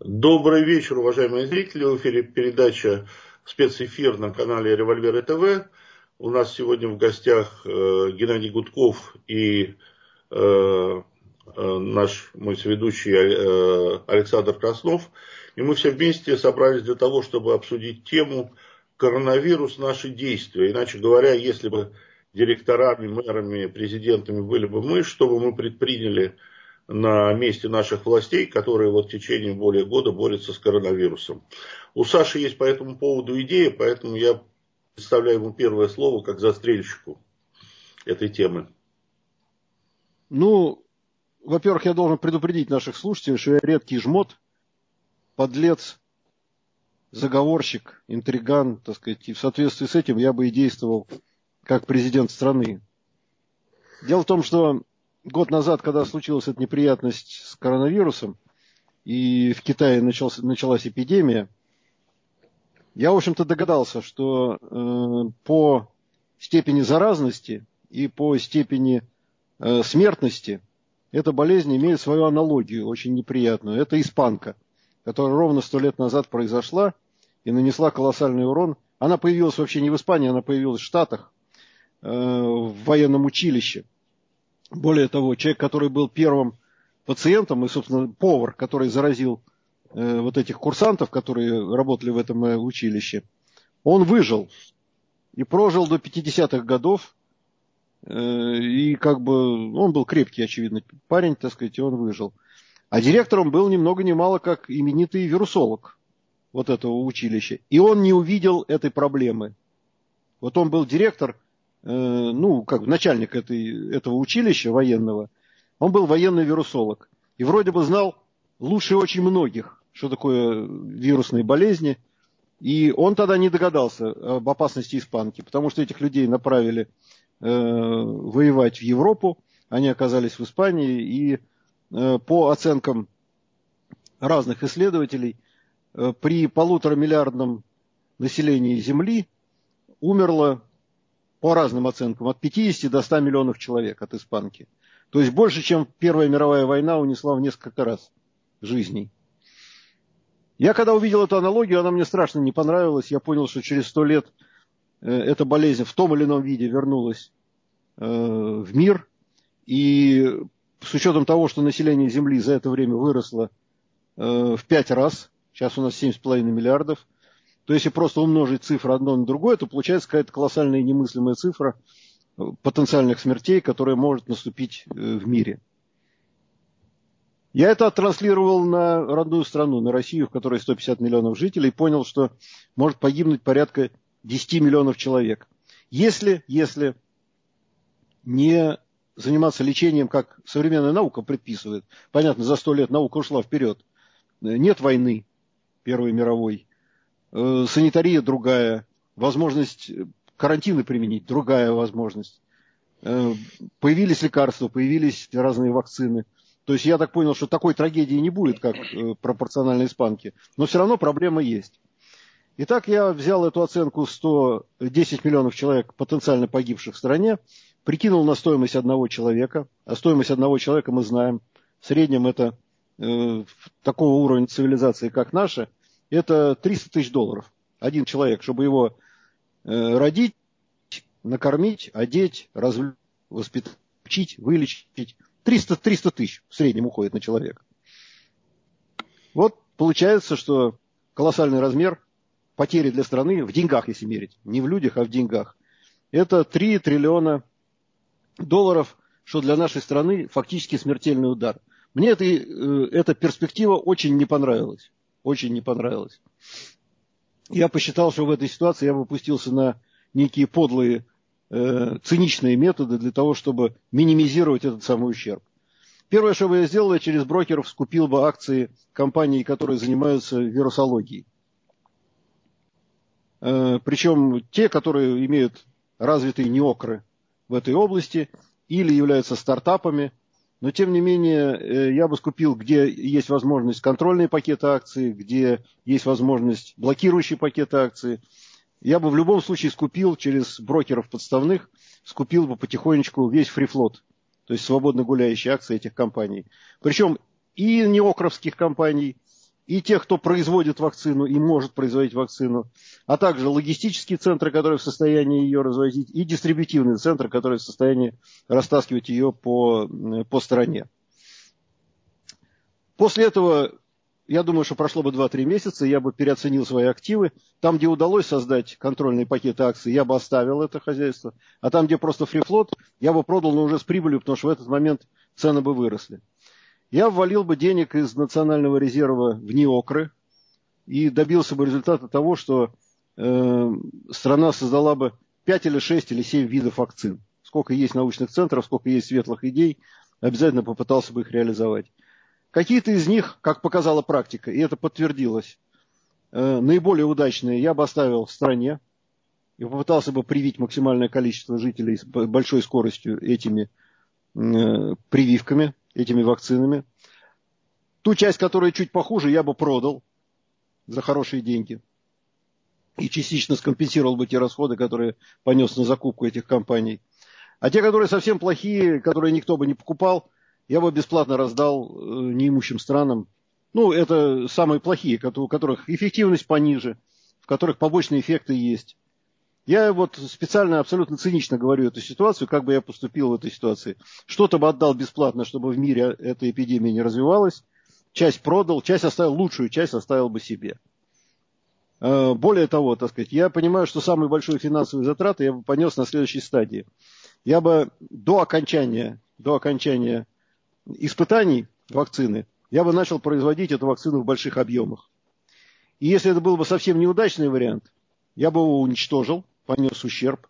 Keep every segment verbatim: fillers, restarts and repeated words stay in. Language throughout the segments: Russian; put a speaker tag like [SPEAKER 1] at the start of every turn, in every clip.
[SPEAKER 1] Добрый вечер, уважаемые зрители. В эфире передача спецэфир на канале Револьверы ТВ. У нас сегодня в гостях э, Геннадий Гудков и э, э, наш мой соведущий э, Александр Краснов. И мы все вместе собрались для того, чтобы обсудить тему коронавирус, наши действия. Иначе говоря, если бы директорами, мэрами, президентами были бы мы, что бы мы предприняли на месте наших властей, которые вот в течение более года борются с коронавирусом. У Саши есть по этому поводу идея, поэтому я представляю ему первое слово как застрельщику этой темы.
[SPEAKER 2] Ну, во-первых, я должен предупредить наших слушателей, что я редкий жмот, подлец, заговорщик, интриган, так сказать, и в соответствии с этим я бы и действовал как президент страны. Дело в том, что год назад, когда случилась эта неприятность с коронавирусом, и в Китае началась, началась эпидемия, я, в общем-то, догадался, что э, по степени заразности и по степени э, смертности эта болезнь имеет свою аналогию, очень неприятную. Это испанка, которая ровно сто лет назад произошла и нанесла колоссальный урон. Она появилась вообще не в Испании, она появилась в Штатах, э, в военном училище. Более того, человек, который был первым пациентом, и, собственно, повар, который заразил э, вот этих курсантов, которые работали в этом э, училище, он выжил и прожил до пятидесятых годов. Э, и как бы он был крепкий, очевидно, парень, так сказать, и он выжил. А директором был ни много ни мало как именитый вирусолог вот этого училища. И он не увидел этой проблемы. Вот он был директор, ну, как начальник этой, этого училища военного, он был военный вирусолог. И вроде бы знал лучше очень многих, что такое вирусные болезни. И он тогда не догадался об опасности испанки, потому что этих людей направили э, воевать в Европу, они оказались в Испании, и э, по оценкам разных исследователей, э, при полуторамиллиардном населении Земли умерло, по разным оценкам, от пятидесяти до ста миллионов человек от испанки. То есть больше, чем Первая мировая война унесла в несколько раз жизней. Я когда увидел эту аналогию, она мне страшно не понравилась. Я понял, что через сто лет эта болезнь в том или ином виде вернулась в мир. И с учетом того, что население Земли за это время выросло в пять раз, сейчас у нас семь с половиной миллиардов, то если просто умножить цифры одно на другое, то получается какая-то колоссальная немыслимая цифра потенциальных смертей, которая может наступить в мире. Я это оттранслировал на родную страну, на Россию, в которой сто пятьдесят миллионов жителей, и понял, что может погибнуть порядка десять миллионов человек. Если, если не заниматься лечением, как современная наука предписывает, понятно, за сто лет наука ушла вперед, нет войны Первой мировой, санитария другая, возможность карантины применить другая возможность. Появились лекарства, появились разные вакцины. То есть я так понял, что такой трагедии не будет, как пропорционально испанке. Но все равно проблема есть. Итак, я взял эту оценку сто десять миллионов человек, потенциально погибших в стране, прикинул на стоимость одного человека. А стоимость одного человека мы знаем. В среднем это э, такого уровня цивилизации, как наша, это триста тысяч долларов. Один человек, чтобы его э, родить, накормить, одеть, развлечь, воспитать, учить, вылечить. триста тысяч в среднем уходит на человека. Вот получается, что колоссальный размер потери для страны, в деньгах, если мерить, не в людях, а в деньгах, это три триллиона долларов, что для нашей страны фактически смертельный удар. Мне это, эта перспектива очень не понравилась. Очень не понравилась. Я посчитал, что в этой ситуации я бы пустился на некие подлые, э, циничные методы для того, чтобы минимизировать этот самый ущерб. Первое, что бы я сделал, я через брокеров скупил бы акции компаний, которые занимаются вирусологией. Э, причем те, которые имеют развитые неокры в этой области или являются стартапами. Но, тем не менее, я бы скупил, где есть возможность контрольные пакеты акций, где есть возможность блокирующие пакеты акций. Я бы в любом случае скупил через брокеров подставных, скупил бы потихонечку весь фрифлот, то есть свободно гуляющие акции этих компаний. Причем и неокровских компаний, и тех, кто производит вакцину и может производить вакцину, а также логистические центры, которые в состоянии ее развозить, и дистрибьютивные центры, которые в состоянии растаскивать ее по, по стране. После этого, я думаю, что прошло бы два-три месяца, я бы переоценил свои активы. Там, где удалось создать контрольные пакеты акций, я бы оставил это хозяйство. А там, где просто фрифлот, я бы продал, но уже с прибылью, потому что в этот момент цены бы выросли. Я ввалил бы денег из национального резерва в НИОКРы и добился бы результата того, что э, страна создала бы пять или шесть или семь видов вакцин. Сколько есть научных центров, сколько есть светлых идей, обязательно попытался бы их реализовать. Какие-то из них, как показала практика, и это подтвердилось, э, наиболее удачные я бы оставил в стране и попытался бы привить максимальное количество жителей с большой скоростью этими э, прививками, этими вакцинами. Ту часть, которая чуть похуже, я бы продал за хорошие деньги. И частично скомпенсировал бы те расходы, которые понес на закупку этих компаний. А те, которые совсем плохие, которые никто бы не покупал, я бы бесплатно раздал неимущим странам. Ну, это самые плохие, у которых эффективность пониже, в которых побочные эффекты есть. Я вот специально, абсолютно цинично говорю эту ситуацию, как бы я поступил в этой ситуации. Что-то бы отдал бесплатно, чтобы в мире эта эпидемия не развивалась. Часть продал, часть оставил, лучшую часть оставил бы себе. Более того, так сказать, я понимаю, что самые большие финансовые затраты я бы понес на следующей стадии. Я бы до окончания, до окончания испытаний вакцины, я бы начал производить эту вакцину в больших объемах. И если это был бы совсем неудачный вариант, я бы его уничтожил, понес ущерб.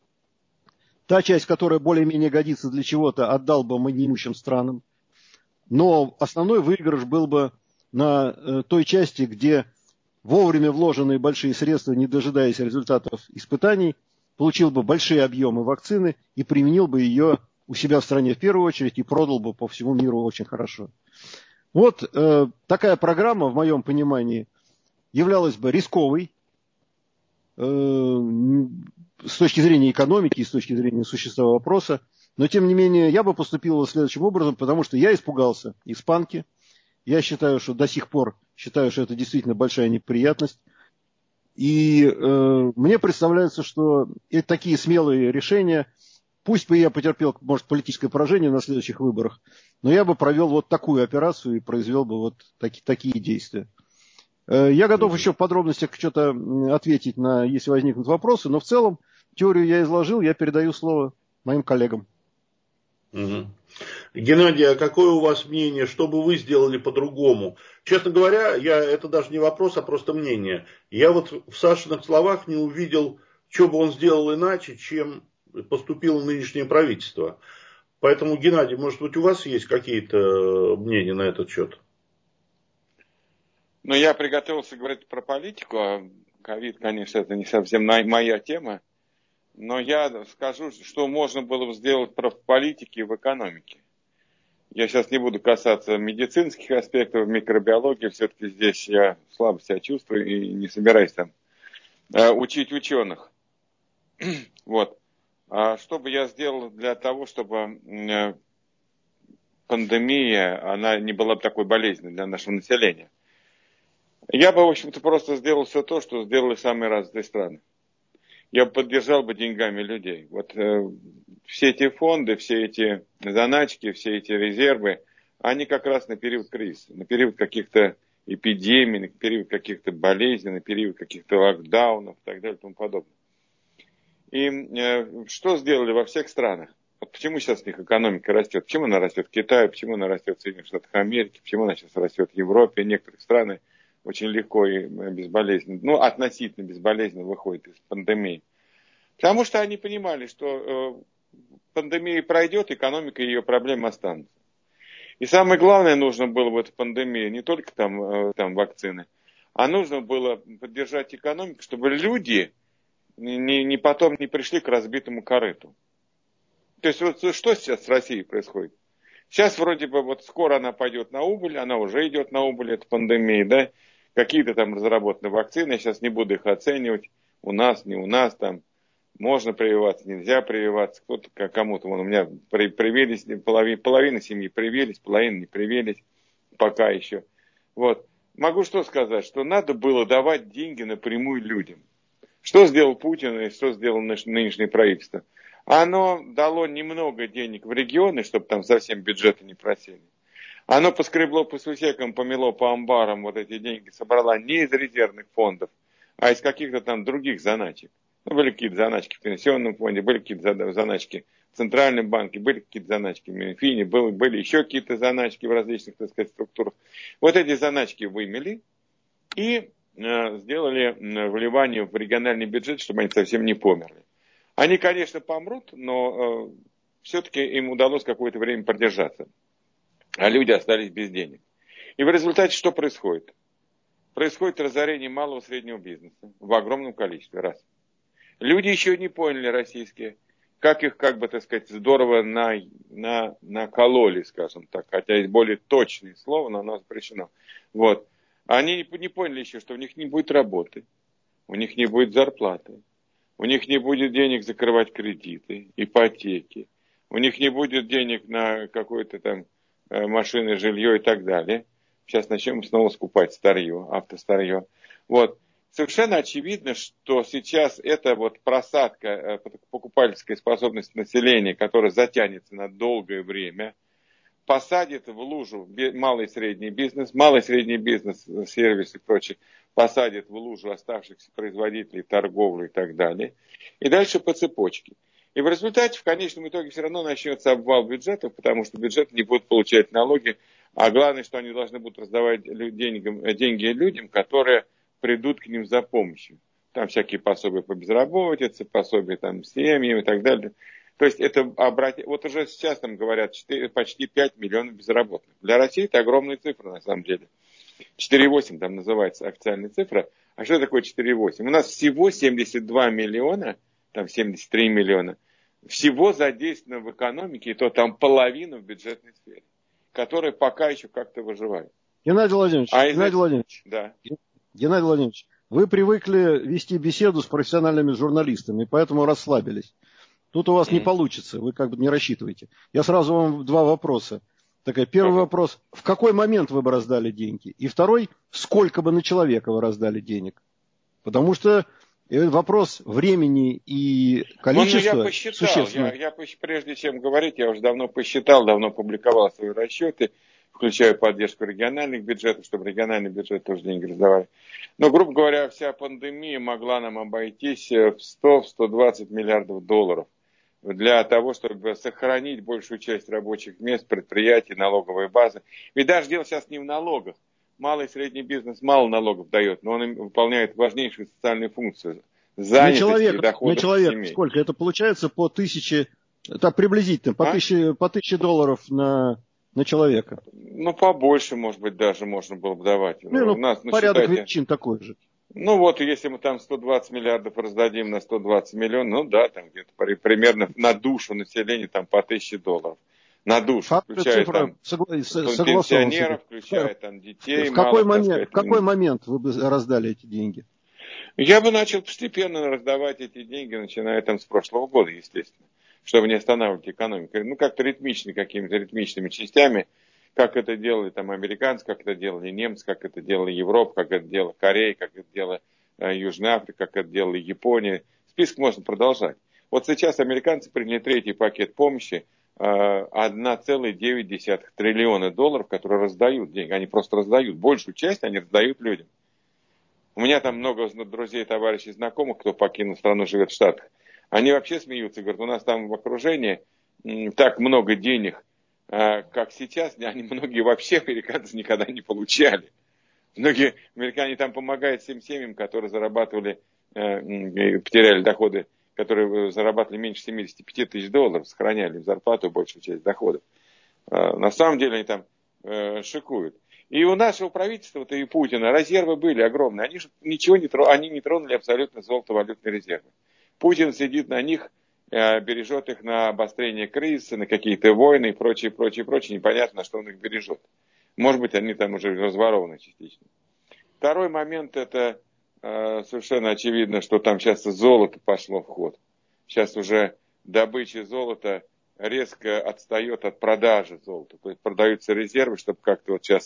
[SPEAKER 2] Та часть, которая более-менее годится для чего-то, отдал бы неимущим странам. Но основной выигрыш был бы на э, той части, где вовремя вложенные большие средства, не дожидаясь результатов испытаний, получил бы большие объемы вакцины и применил бы ее у себя в стране в первую очередь и продал бы по всему миру очень хорошо. Вот э, такая программа, в моем понимании, являлась бы рисковой э, с точки зрения экономики и с точки зрения существа вопроса. Но, тем не менее, я бы поступил следующим образом, потому что я испугался испанки. Я считаю, что до сих пор считаю, что это действительно большая неприятность. И э, мне представляется, что и такие смелые решения, пусть бы я потерпел, может, политическое поражение на следующих выборах, но я бы провел вот такую операцию и произвел бы вот таки, такие действия. Э, я готов еще в подробностях что-то ответить, на, если возникнут вопросы, но в целом теорию я изложил, я передаю слово моим коллегам.
[SPEAKER 1] Угу. Геннадий, а какое у вас мнение, что бы вы сделали по-другому? Честно говоря, я, это даже не вопрос, а просто мнение. Я вот в Сашиных словах не увидел, что бы он сделал иначе, чем поступило нынешнее правительство. Поэтому, Геннадий, может быть, у вас есть какие-то мнения на этот счет?
[SPEAKER 3] Ну, я приготовился говорить про политику, а ковид, конечно, это не совсем моя тема. Но я скажу, что можно было бы сделать в политике и в экономике. Я сейчас не буду касаться медицинских аспектов, микробиологии. Все-таки здесь я слабо себя чувствую и не собираюсь там э, учить ученых. Вот. А что бы я сделал для того, чтобы э, пандемия, она не была бы такой болезненной для нашего населения? Я бы, в общем-то, просто сделал все то, что сделали самые развитые страны. Я бы поддержал бы деньгами людей. Вот э, все эти фонды, все эти заначки, все эти резервы, они как раз на период кризиса, на период каких-то эпидемий, на период каких-то болезней, на период каких-то локдаунов и так далее и тому подобное. И э, что сделали во всех странах? Вот почему сейчас у них экономика растет? Почему она растет в Китае, почему она растет в Соединенных Штатах Америки, почему она сейчас растет в Европе, некоторых странах очень легко и безболезненно, ну, относительно безболезненно выходит из пандемии. Потому что они понимали, что э, пандемия пройдет, экономика и ее проблемы останутся. И самое главное нужно было в этой пандемии, не только там, э, там вакцины, а нужно было поддержать экономику, чтобы люди не, не потом не пришли к разбитому корыту. То есть вот что сейчас с Россией происходит? Сейчас вроде бы вот скоро она пойдет на убыль, она уже идет на убыль, эта пандемия, да? Какие-то там разработаны вакцины, я сейчас не буду их оценивать, у нас, не у нас там, можно прививаться, нельзя прививаться, кто-то, кому-то, вон, у меня при, привились, половина, половина семьи привились, половина не привились, пока еще. Вот. могу что сказать, что надо было давать деньги напрямую людям. Что сделал Путин и что сделало нынешнее правительство? Оно дало немного денег в регионы, чтобы там совсем бюджеты не просели. Оно поскребло по сусекам, помело по амбарам вот эти деньги, собрала не из резервных фондов, а из каких-то там других заначек. Ну, были какие-то заначки в пенсионном фонде, были какие-то заначки в Центральном банке, были какие-то заначки в Минфине, были, были еще какие-то заначки в различных, так сказать, структурах. Вот эти заначки вымели и э, сделали вливание в региональный бюджет, чтобы они совсем не померли. Они, конечно, помрут, но э, все-таки им удалось какое-то время продержаться. А люди остались без денег. И в результате что происходит? Происходит разорение малого и среднего бизнеса в огромном количестве. Раз. Люди еще не поняли, российские, как их, как бы, так сказать, здорово на, на, накололи, скажем так. Хотя есть более точные слова, но оно запрещено. Вот. Они не, не поняли еще, что у них не будет работы, у них не будет зарплаты, у них не будет денег закрывать кредиты, ипотеки, у них не будет денег на какое-то там машины, жилье и так далее. Сейчас начнем снова скупать старье, автостарье. Вот. Совершенно очевидно, что сейчас эта вот просадка покупательской способности населения, которая затянется на долгое время, посадит в лужу малый и средний бизнес, малый и средний бизнес, сервис и прочее, посадит в лужу оставшихся производителей, торговли и так далее. И дальше по цепочке. И в результате, в конечном итоге, все равно начнется обвал бюджетов, потому что бюджеты не будут получать налоги, а главное, что они должны будут раздавать деньги, деньги людям, которые придут к ним за помощью. Там всякие пособия по безработице, пособия там семьям и так далее. То есть это обрати... вот уже сейчас там говорят четыре, почти пять миллионов безработных. Для России это огромная цифра на самом деле. четыре целых восемь там называется официальная цифра. А что такое четыре целых восемь? У нас всего семьдесят два миллиона, там семьдесят три миллиона, всего задействовано в экономике, и то там половина в бюджетной сфере, которые пока еще как-то выживают.
[SPEAKER 2] Геннадий Владимирович,
[SPEAKER 3] а
[SPEAKER 2] Геннадий
[SPEAKER 3] из...
[SPEAKER 2] Владимирович,
[SPEAKER 3] да.
[SPEAKER 2] Геннадий Владимирович, вы привыкли вести беседу с профессиональными журналистами, поэтому расслабились. Тут у вас mm. не получится, вы как бы не рассчитываете. Я сразу вам два вопроса. Такой, первый uh-huh. вопрос, в какой момент вы бы раздали деньги? И второй, сколько бы на человека вы раздали денег? Потому что вопрос времени и количества
[SPEAKER 3] ну, я посчитал,
[SPEAKER 2] существенно.
[SPEAKER 3] Я, я, прежде чем говорить, я уже давно посчитал, давно публиковал свои расчеты, включая поддержку региональных бюджетов, чтобы региональные бюджеты тоже деньги раздавали. Но, грубо говоря, вся пандемия могла нам обойтись в сто - сто двадцать миллиардов долларов для того, чтобы сохранить большую часть рабочих мест, предприятий, налоговой базы. Ведь даже дело сейчас не в налогах. Малый и средний бизнес мало налогов дает, но он выполняет важнейшую социальную функцию. Занятости
[SPEAKER 2] на человека,
[SPEAKER 3] и доходов
[SPEAKER 2] на человека
[SPEAKER 3] семей.
[SPEAKER 2] Сколько? Это получается по тысяче, это приблизительно, по, а? тысяче, по тысяче долларов на, на человека.
[SPEAKER 3] Ну, побольше, может быть, даже можно было бы давать.
[SPEAKER 2] Ну, ну,
[SPEAKER 3] у нас, ну,
[SPEAKER 2] порядок
[SPEAKER 3] считайте,
[SPEAKER 2] величин такой же.
[SPEAKER 3] Ну вот, если мы там сто двадцать миллиардов раздадим на сто двадцать миллионов, ну да, там где-то примерно на душу населения там по тысяче долларов. На душу,
[SPEAKER 2] Факт,
[SPEAKER 3] включая
[SPEAKER 2] цифра,
[SPEAKER 3] там
[SPEAKER 2] согла...
[SPEAKER 3] пенсионеров, включая там детей.
[SPEAKER 2] В какой,
[SPEAKER 3] мало,
[SPEAKER 2] момент,
[SPEAKER 3] сказать,
[SPEAKER 2] в какой момент вы бы раздали эти деньги?
[SPEAKER 3] Я бы начал постепенно раздавать эти деньги, начиная там с прошлого года, естественно, чтобы не останавливать экономику. Ну, как-то ритмично, какими-то ритмичными частями, как это делали там американцы, как это делали немцы, как это делала Европа, как это делала Корея, как это делала э, Южная Африка, как это делала Япония. Список можно продолжать. Вот сейчас американцы приняли третий пакет помощи, э, одна целая девять десятых триллиона долларов, которые раздают деньги. Они просто раздают. Большую часть они раздают людям. У меня там много друзей, товарищей, знакомых, кто покинул страну, живет в Штатах. Они вообще смеются, говорят, у нас там в окружении так много денег, как сейчас, они многие вообще американцы никогда не получали. Многие американцы там помогают всем семьям, которые зарабатывали, потеряли доходы, которые зарабатывали меньше семидесяти пяти тысяч долларов, сохраняли зарплату, большую часть доходов. На самом деле они там шикуют. И у нашего правительства-то и Путина резервы были огромные. Они же ничего не тронули, они не тронули абсолютно золото-валютные резервы. Путин сидит на них, бережет их на обострение кризиса, на какие-то войны и прочее, прочее, прочее. Непонятно, что он их бережет. Может быть, они там уже разворованы частично. Второй момент, это э, совершенно очевидно, что там сейчас золото пошло в ход. Сейчас уже добыча золота резко отстает от продажи золота. То есть продаются резервы, чтобы как-то вот сейчас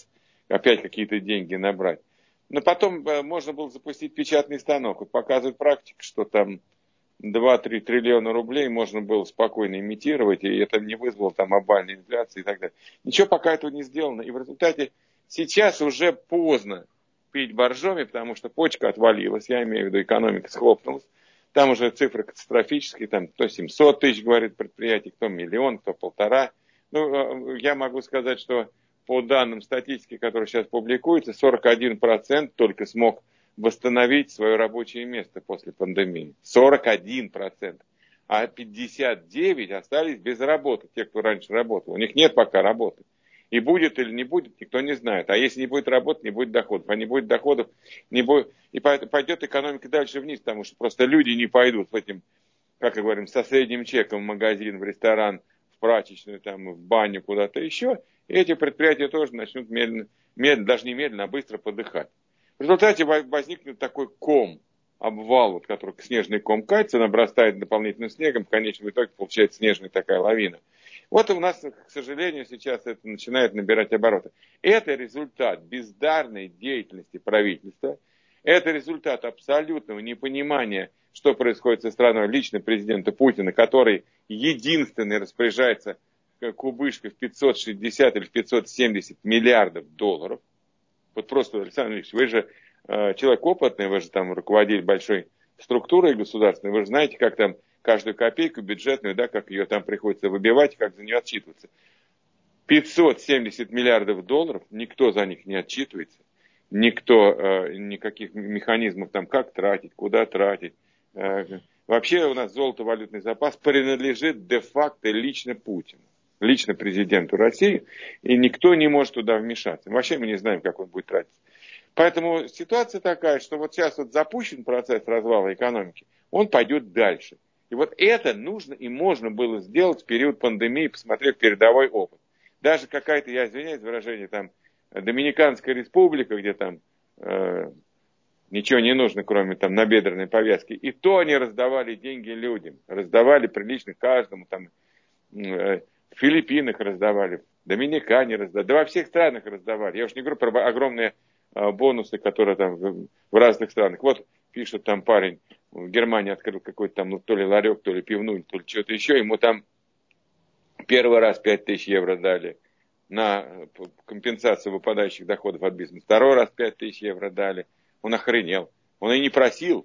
[SPEAKER 3] опять какие-то деньги набрать. Но потом можно было запустить печатный станок. И показывает практика, что там два-три триллиона рублей можно было спокойно имитировать, и это не вызвало там обвальной инфляции и так далее. Ничего пока этого не сделано. И в результате сейчас уже поздно пить боржоми, потому что почка отвалилась, я имею в виду, экономика схлопнулась. Там уже цифры катастрофические, там кто семьсот тысяч, говорит предприятий, кто миллион, кто полтора. Ну, я могу сказать, что по данным статистики, которые сейчас публикуются, сорок один процент только смог восстановить свое рабочее место после пандемии. сорок один процент. А пятьдесят девять процентов остались без работы, те, кто раньше работал. У них нет пока работы. И будет или не будет, никто не знает. А если не будет работы, не будет доходов. А не будет доходов, не будет... и пойдет экономика дальше вниз, потому что просто люди не пойдут в этим, как мы говорим, со средним чеком в магазин, в ресторан, в прачечную, там, в баню, куда-то еще. И эти предприятия тоже начнут медленно, медленно, даже не медленно, а быстро подыхать. В результате возникнет такой ком, обвал, вот, который снежный ком катится, набрастает дополнительным снегом, в конечном итоге получается снежная такая лавина. Вот у нас, к сожалению, сейчас это начинает набирать обороты. Это результат бездарной деятельности правительства, это результат абсолютного непонимания, что происходит со страной лично президента Путина, который единственный распоряжается кубышкой в пятьсот шестьдесят или в пятьсот семьдесят миллиардов долларов. Вот просто, Александр Ильич, вы же э, человек опытный, вы же там руководитель большой структурой государственной, вы же знаете, как там каждую копейку бюджетную, да, как ее там приходится выбивать, как за нее отчитываться. пятьсот семьдесят миллиардов долларов, никто за них не отчитывается, никто, э, никаких механизмов там, как тратить, куда тратить. Э, вообще у нас золото-валютный запас принадлежит де-факто лично Путину, лично президенту России, и никто не может туда вмешаться. Вообще мы не знаем, как он будет тратиться. Поэтому ситуация такая, что вот сейчас вот запущен процесс развала экономики, он пойдет дальше. И вот это нужно и можно было сделать в период пандемии, посмотрев передовой опыт. Даже какая-то, я извиняюсь за выражение, там, Доминиканская республика, где там э, ничего не нужно, кроме там набедренной повязки, и то они раздавали деньги людям, раздавали прилично каждому, там, э, в Филиппинах раздавали, в Доминикане раздавали, да во всех странах раздавали. Я уж не говорю про огромные э, бонусы, которые там в, в разных странах. Вот пишет там парень, в Германии открыл какой-то там, ну, то ли ларек, то ли пивную, то ли что-то еще, ему там первый раз пять тысяч евро дали на компенсацию выпадающих доходов от бизнеса, второй раз пять тысяч евро дали, он охренел, он и не просил,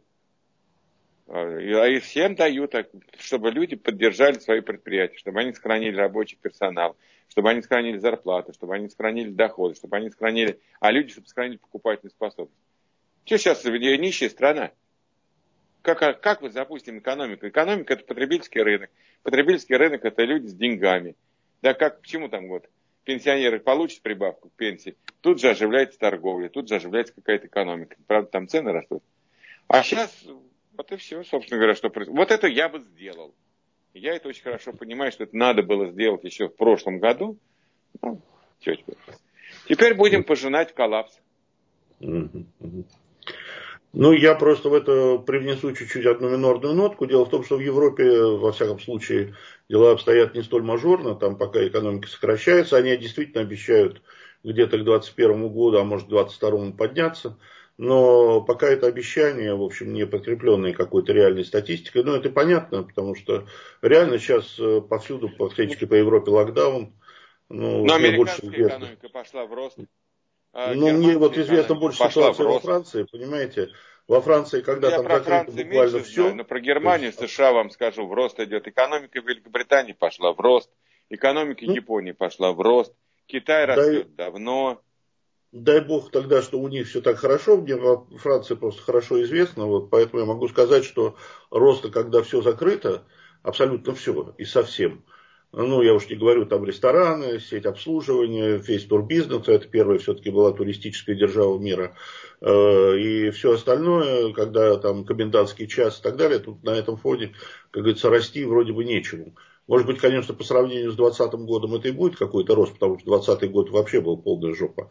[SPEAKER 3] а и всем дают, чтобы люди поддержали свои предприятия, чтобы они сохранили рабочий персонал, чтобы они сохранили зарплату, чтобы они сохранили доходы, чтобы они сохранили, а люди, чтобы сохранили покупательную способность. Что сейчас, нищая страна? Как, как мы запустим экономику? Экономика – это потребительский рынок. Потребительский рынок – это люди с деньгами. Да как, почему там вот пенсионеры получат прибавку к пенсии, тут же оживляется торговля, тут же оживляется какая-то экономика. Правда, там цены растут. А сейчас, вот и все, собственно говоря, что происходит. Вот это я бы сделал. Я это очень хорошо понимаю, что это надо было сделать еще в прошлом году. Ну, что теперь? Теперь будем пожинать коллапс.
[SPEAKER 1] Ну, я просто в это привнесу чуть-чуть одну минорную нотку. Дело в том, что в Европе, во всяком случае, дела обстоят не столь мажорно. Там пока экономика сокращается. Они действительно обещают где-то к двадцать первому году, а может к двадцать второму подняться. Но пока это обещание, в общем, не подкрепленное какой-то реальной статистикой. Ну, это понятно, потому что реально сейчас повсюду, практически по Европе, локдаун. Ну,
[SPEAKER 3] Но
[SPEAKER 1] мне
[SPEAKER 3] американская
[SPEAKER 1] больше известно.
[SPEAKER 3] экономика пошла в рост.
[SPEAKER 1] Ну, мне вот известно больше ситуации во Франции, понимаете. Во Франции, когда
[SPEAKER 3] я
[SPEAKER 1] там
[SPEAKER 3] про
[SPEAKER 1] закрыто
[SPEAKER 3] Францию
[SPEAKER 1] буквально
[SPEAKER 3] меньше
[SPEAKER 1] все.
[SPEAKER 3] знаю, но про Германию, есть... США вам скажу, в рост идет. Экономика Великобритании пошла в рост. Экономика ну, Японии пошла в рост. Китай дай, растет давно.
[SPEAKER 1] Дай бог тогда, что у них все так хорошо. Мне во Франции просто хорошо известно. Вот, поэтому я могу сказать, что роста, когда все закрыто, абсолютно все и совсем. Ну, я уж не говорю, там рестораны, сеть обслуживания, весь турбизнес, это первая все-таки была туристическая держава мира. И все остальное, когда там комендантский час и так далее, тут на этом фоне, как говорится, расти вроде бы нечему. Может быть, конечно, по сравнению с двадцатым годом это и будет какой-то рост, потому что двадцатый год вообще был полная жопа.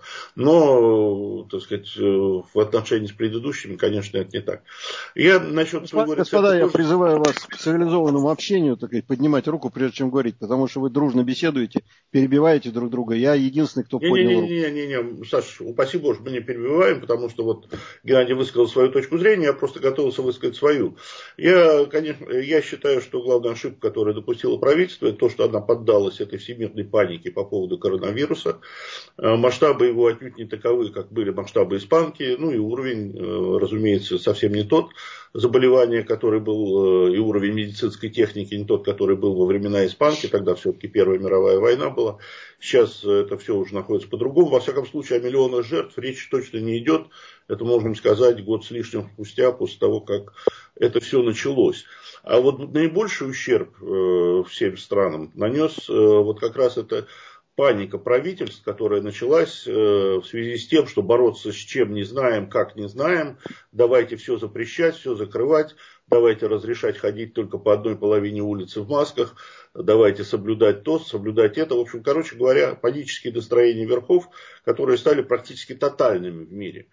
[SPEAKER 1] Но, так сказать, в отношении с предыдущими, конечно, это не так. Я насчет своего рецепта...
[SPEAKER 2] Господа, я
[SPEAKER 1] тоже...
[SPEAKER 2] призываю вас к цивилизованному общению, так сказать, поднимать руку, прежде чем говорить, потому что вы дружно беседуете, перебиваете друг друга. Я единственный, кто поднял руку.
[SPEAKER 1] Не-не-не, Саша, упаси Боже, мы не перебиваем, потому что вот Геннадий высказал свою точку зрения, я просто готовился высказать свою. Я, конечно, я считаю, что главная ошибка, которую допустило правительство, это то, что она поддалась этой всемирной панике по поводу коронавируса. Масштабы его отнюдь не таковы, как были масштабы испанки, ну и уровень, разумеется, совсем не тот заболевания, который был, и уровень медицинской техники не тот, который был во времена испанки, тогда все-таки Первая мировая война была. Сейчас это все уже находится по-другому. Во всяком случае, о миллионах жертв речь точно не идет. Это можем сказать год с лишним спустя, после того, как это все началось. А вот наибольший ущерб всем странам нанес вот как раз это паника правительств, которая началась в связи с тем, что бороться с чем не знаем, как не знаем, давайте все запрещать, все закрывать, давайте разрешать ходить только по одной половине улицы в масках, давайте соблюдать то, соблюдать это. В общем, короче говоря, панические настроения верхов, которые стали практически тотальными в мире.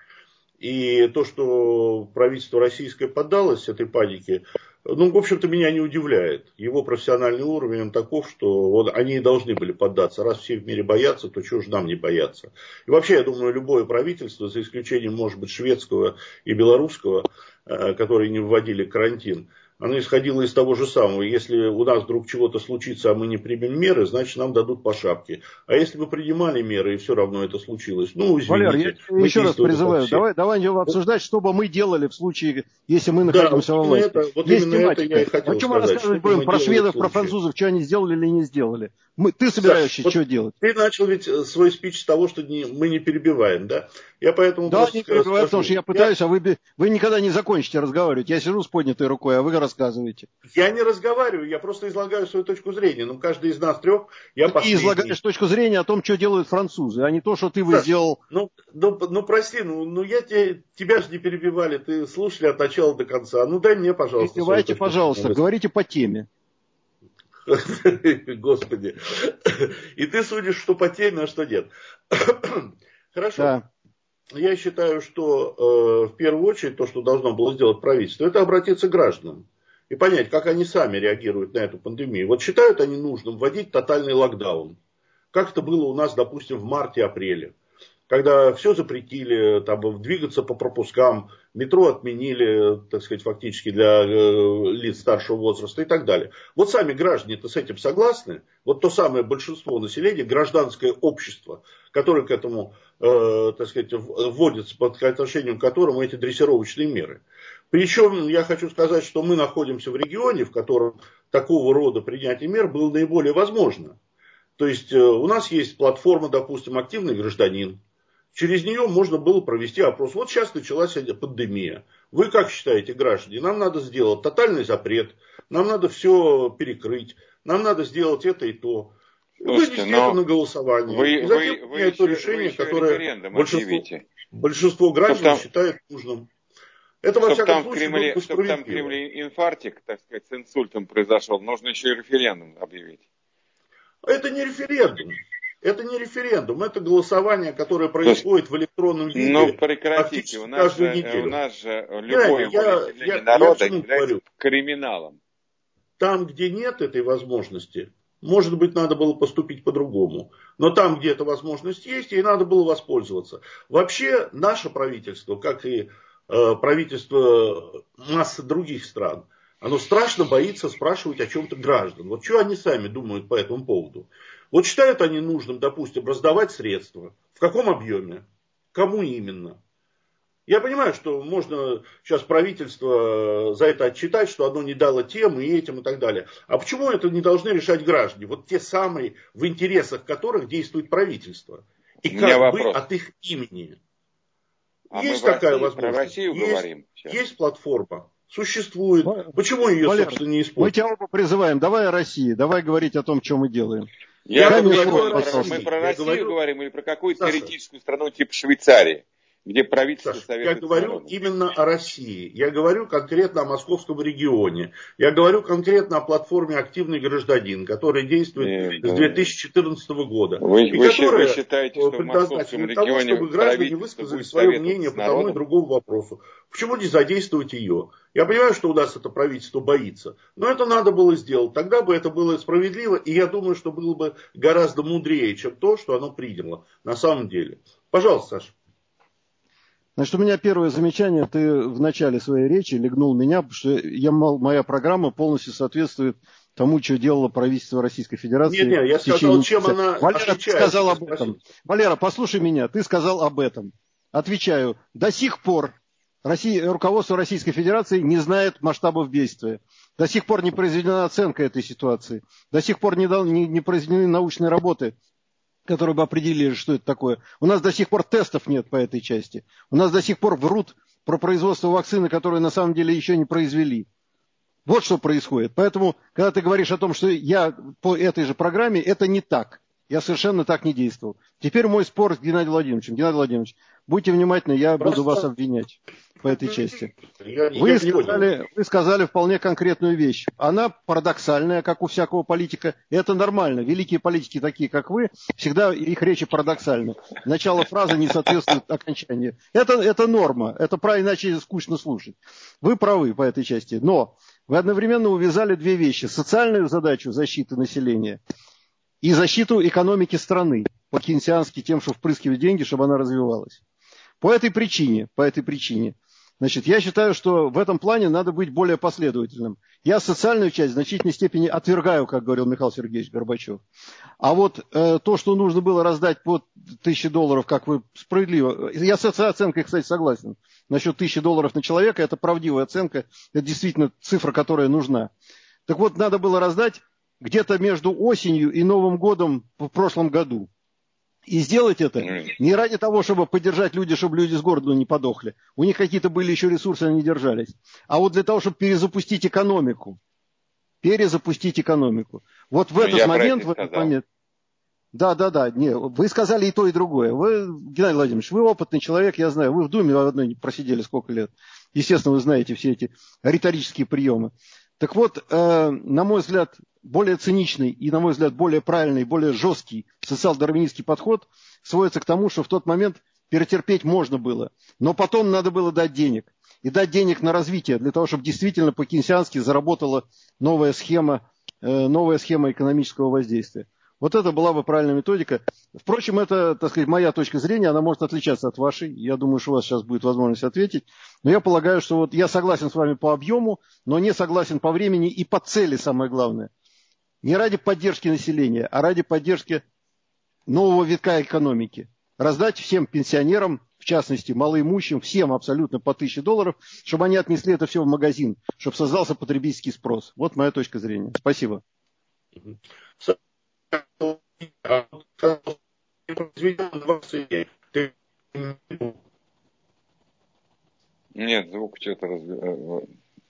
[SPEAKER 1] И то, что правительство российское поддалось этой панике, ну, в общем-то, меня не удивляет. Его профессиональный уровень он таков, что он, они и должны были поддаться. Раз все в мире боятся, то чего же нам не бояться? И вообще, я думаю, любое правительство, за исключением, может быть, шведского и белорусского, которые не вводили карантин, оно исходило из того же самого. Если у нас вдруг чего-то случится, а мы не примем меры, значит, нам дадут по шапке. А если бы принимали меры, и все равно это случилось, ну, извините.
[SPEAKER 2] Валер, я еще раз призываю, давай, давай его обсуждать, что бы мы делали в случае, если мы находимся
[SPEAKER 1] да,
[SPEAKER 2] во власти.
[SPEAKER 1] Это, вот
[SPEAKER 2] Есть
[SPEAKER 1] именно
[SPEAKER 2] тематика.
[SPEAKER 1] Это я и хотел
[SPEAKER 2] О чем
[SPEAKER 1] сказать,
[SPEAKER 2] мы рассказывать будем? Про шведов, про французов, что они сделали или не сделали. Мы, ты собираешься
[SPEAKER 1] Саш,
[SPEAKER 2] что
[SPEAKER 1] вот
[SPEAKER 2] делать?
[SPEAKER 1] Ты начал ведь свой спич с того, что не, мы не перебиваем, да? Я поэтому
[SPEAKER 2] да, не перебиваю,
[SPEAKER 1] скажу,
[SPEAKER 2] потому что я пытаюсь, я... а вы, вы никогда не закончите разговаривать. Я сижу с поднятой рукой, а вы рассказываете.
[SPEAKER 1] Я не разговариваю, я просто излагаю свою точку зрения. Ну, каждый из нас трех, я
[SPEAKER 2] ты
[SPEAKER 1] последний.
[SPEAKER 2] излагаешь точку зрения о том, что делают французы, а не то, что ты бы
[SPEAKER 1] Саш,
[SPEAKER 2] сделал.
[SPEAKER 1] Ну, ну, ну прости, ну, ну я тебе, тебя же не перебивали, ты слушали от начала до конца. Ну дай мне, пожалуйста.
[SPEAKER 2] Перебивайте, пожалуйста, зрения. Говорите по теме.
[SPEAKER 1] Господи. И ты судишь, что по теме, а что нет. Хорошо.
[SPEAKER 2] Да.
[SPEAKER 1] Я считаю, что э, в первую очередь то, что должно было сделать правительство, это обратиться к гражданам и понять, как они сами реагируют на эту пандемию. Вот считают они нужным вводить тотальный локдаун, как это было у нас, допустим, в марте-апреле, когда все запретили, там, двигаться по пропускам, метро отменили, так сказать, фактически для э, лиц старшего возраста и так далее. Вот сами граждане-то с этим согласны. Вот то самое большинство населения, гражданское общество, которое к этому, э, так сказать, вводится, под отношением к которому эти дрессировочные меры. Причем я хочу сказать, что мы находимся в регионе, в котором такого рода принятие мер было наиболее возможно. То есть э, у нас есть платформа, допустим, «Активный гражданин». Через нее можно было провести опрос. Вот сейчас началась пандемия. Вы как считаете, граждане? Нам надо сделать тотальный запрет. Нам надо все перекрыть. Нам надо сделать это и то. Вынести это на голосование.
[SPEAKER 3] Вы,
[SPEAKER 1] и затем
[SPEAKER 3] вы,
[SPEAKER 1] принять
[SPEAKER 3] вы
[SPEAKER 1] то
[SPEAKER 3] еще,
[SPEAKER 1] решение, которое большинство,
[SPEAKER 3] объявите.
[SPEAKER 1] большинство граждан
[SPEAKER 3] там,
[SPEAKER 1] считает нужным. Это, во всяком случае, было бы
[SPEAKER 3] Чтобы там в Кремле инфарктик, так сказать, с инсультом произошел, нужно еще и референдум объявить.
[SPEAKER 1] Это не референдум. Это не референдум, это голосование, которое происходит есть, в электронном виде.
[SPEAKER 3] Ну, прекратите, у нас, же, у нас же любое волеизъявление народа является криминалом.
[SPEAKER 1] Там, где нет этой возможности, может быть, надо было поступить по-другому. Но там, где эта возможность есть, ей надо было воспользоваться. Вообще, наше правительство, как и э, правительство массы других стран, оно страшно боится спрашивать о чем-то граждан. Вот что они сами думают по этому поводу. Вот считают они нужным, допустим, раздавать средства. В каком объеме? Кому именно? Я понимаю, что можно сейчас правительство за это отчитать, что оно не дало тем и этим и так далее. А почему это не должны решать граждане? Вот те самые, в интересах которых действует правительство. И как бы от их имени.
[SPEAKER 3] А
[SPEAKER 1] есть
[SPEAKER 3] мы
[SPEAKER 1] такая
[SPEAKER 3] России,
[SPEAKER 1] возможность.
[SPEAKER 3] Про Россию
[SPEAKER 1] есть,
[SPEAKER 3] говорим сейчас.
[SPEAKER 1] Есть платформа. Существует. Почему ее,
[SPEAKER 2] Валер,
[SPEAKER 1] собственно, не используют?
[SPEAKER 2] Мы тебя оба призываем. Давай о России. Давай говорить о том, что мы делаем.
[SPEAKER 3] Я я говорю, про, мы про Россию говорю, говорим или про какую-то
[SPEAKER 1] Саша.
[SPEAKER 3] теоретическую страну типа Швейцарии, где правительство
[SPEAKER 1] Саш,
[SPEAKER 3] советует
[SPEAKER 1] я говорю
[SPEAKER 3] народу.
[SPEAKER 1] именно о России. Я говорю конкретно о московском регионе. Я говорю конкретно о платформе «Активный гражданин», которая действует
[SPEAKER 3] И,
[SPEAKER 1] с две тысячи четырнадцатого года.
[SPEAKER 3] Вы,
[SPEAKER 1] И
[SPEAKER 3] вы,
[SPEAKER 1] которая
[SPEAKER 3] вы считаете, что в
[SPEAKER 1] предназначена
[SPEAKER 3] московском
[SPEAKER 1] для того,
[SPEAKER 3] регионе
[SPEAKER 1] чтобы граждане
[SPEAKER 3] правительство
[SPEAKER 1] высказали
[SPEAKER 3] будет
[SPEAKER 1] свое
[SPEAKER 3] советоваться
[SPEAKER 1] мнение
[SPEAKER 3] с
[SPEAKER 1] по тому и
[SPEAKER 3] народом?
[SPEAKER 1] другому вопросу. Почему не задействовать ее? Я понимаю, что у нас это правительство боится, но это надо было сделать. Тогда бы это было справедливо, и я думаю, что было бы гораздо мудрее, чем то, что оно приняло на самом деле. Пожалуйста, Саша.
[SPEAKER 2] Значит, у меня первое замечание. Ты в начале своей речи легнул меня, потому что я, моя программа полностью соответствует тому, что делало правительство Российской Федерации.
[SPEAKER 1] Нет, нет, я
[SPEAKER 2] в течение
[SPEAKER 1] сказал, чем
[SPEAKER 2] месяца.
[SPEAKER 1] она
[SPEAKER 2] Валера, ты
[SPEAKER 1] отличается.
[SPEAKER 2] сказал об этом. Валера, послушай меня, ты сказал об этом. Отвечаю, до сих пор Россия, руководство Российской Федерации не знает масштабов бедствия. До сих пор не произведена оценка этой ситуации. До сих пор не, дал, не, не произведены научные работы, которые бы определили, что это такое. У нас до сих пор тестов нет по этой части. У нас до сих пор врут про производство вакцины, которые на самом деле еще не произвели. Вот что происходит. Поэтому, когда ты говоришь о том, что я по этой же программе, это не так. Я совершенно так не действовал. Теперь мой спор с Геннадием Владимировичем. Геннадий Владимирович, будьте внимательны, я
[SPEAKER 1] Просто...
[SPEAKER 2] буду вас обвинять по этой части.
[SPEAKER 1] Я,
[SPEAKER 2] вы,
[SPEAKER 1] я
[SPEAKER 2] сказали, вы сказали вполне конкретную вещь. Она парадоксальная, как у всякого политика. И это нормально. Великие политики, такие как вы, всегда их речи парадоксальны. Начало фразы не соответствует окончанию. Это, это норма. Это правильно, иначе скучно слушать. Вы правы по этой части. Но вы одновременно увязали две вещи. Социальную задачу защиты населения и защиту экономики страны. По-кейнсиански тем, что впрыскивать деньги, чтобы она развивалась. По этой причине, по этой причине, значит, я считаю, что в этом плане надо быть более последовательным. Я социальную часть в значительной степени отвергаю, как говорил Михаил Сергеевич Горбачев. А вот э, то, что нужно было раздать по тысяче долларов, как вы справедливо... Я с этой оценкой, кстати, согласен. Насчет тысячи долларов на человека, это правдивая оценка, это действительно цифра, которая нужна. Так вот, надо было раздать где-то между осенью и Новым годом в прошлом году. И сделать это не ради того, чтобы поддержать людей, чтобы люди с голоду не подохли. У них какие-то были еще ресурсы, они держались. А вот для того, чтобы перезапустить экономику. Перезапустить экономику. Вот в
[SPEAKER 3] ну,
[SPEAKER 2] этот момент... В этот момент да, да, да. Не, вы сказали и то, и другое. Вы, Геннадий Владимирович, вы опытный человек, я знаю. Вы в Думе в одной просидели сколько лет. Естественно, вы знаете все эти риторические приемы. Так вот, э, на мой взгляд, более циничный и, на мой взгляд, более правильный, более жесткий социал-дарвинистский подход сводится к тому, что в тот момент перетерпеть можно было. Но потом надо было дать денег. И дать денег на развитие, для того, чтобы действительно по-кейнсиански заработала новая схема, э, новая схема экономического воздействия. Вот это была бы правильная методика. Впрочем, это, так сказать, моя точка зрения, она может отличаться от вашей. Я думаю, что у вас сейчас будет возможность ответить. Но я полагаю, что вот я согласен с вами по объему, но не согласен по времени и по цели, самое главное. Не ради поддержки населения, а ради поддержки нового витка экономики. Раздать всем пенсионерам, в частности, малоимущим, всем абсолютно по тысяче долларов, чтобы они отнесли это все в магазин, чтобы создался потребительский спрос. Вот моя точка зрения. Спасибо.
[SPEAKER 3] Нет, звук что-то разбил.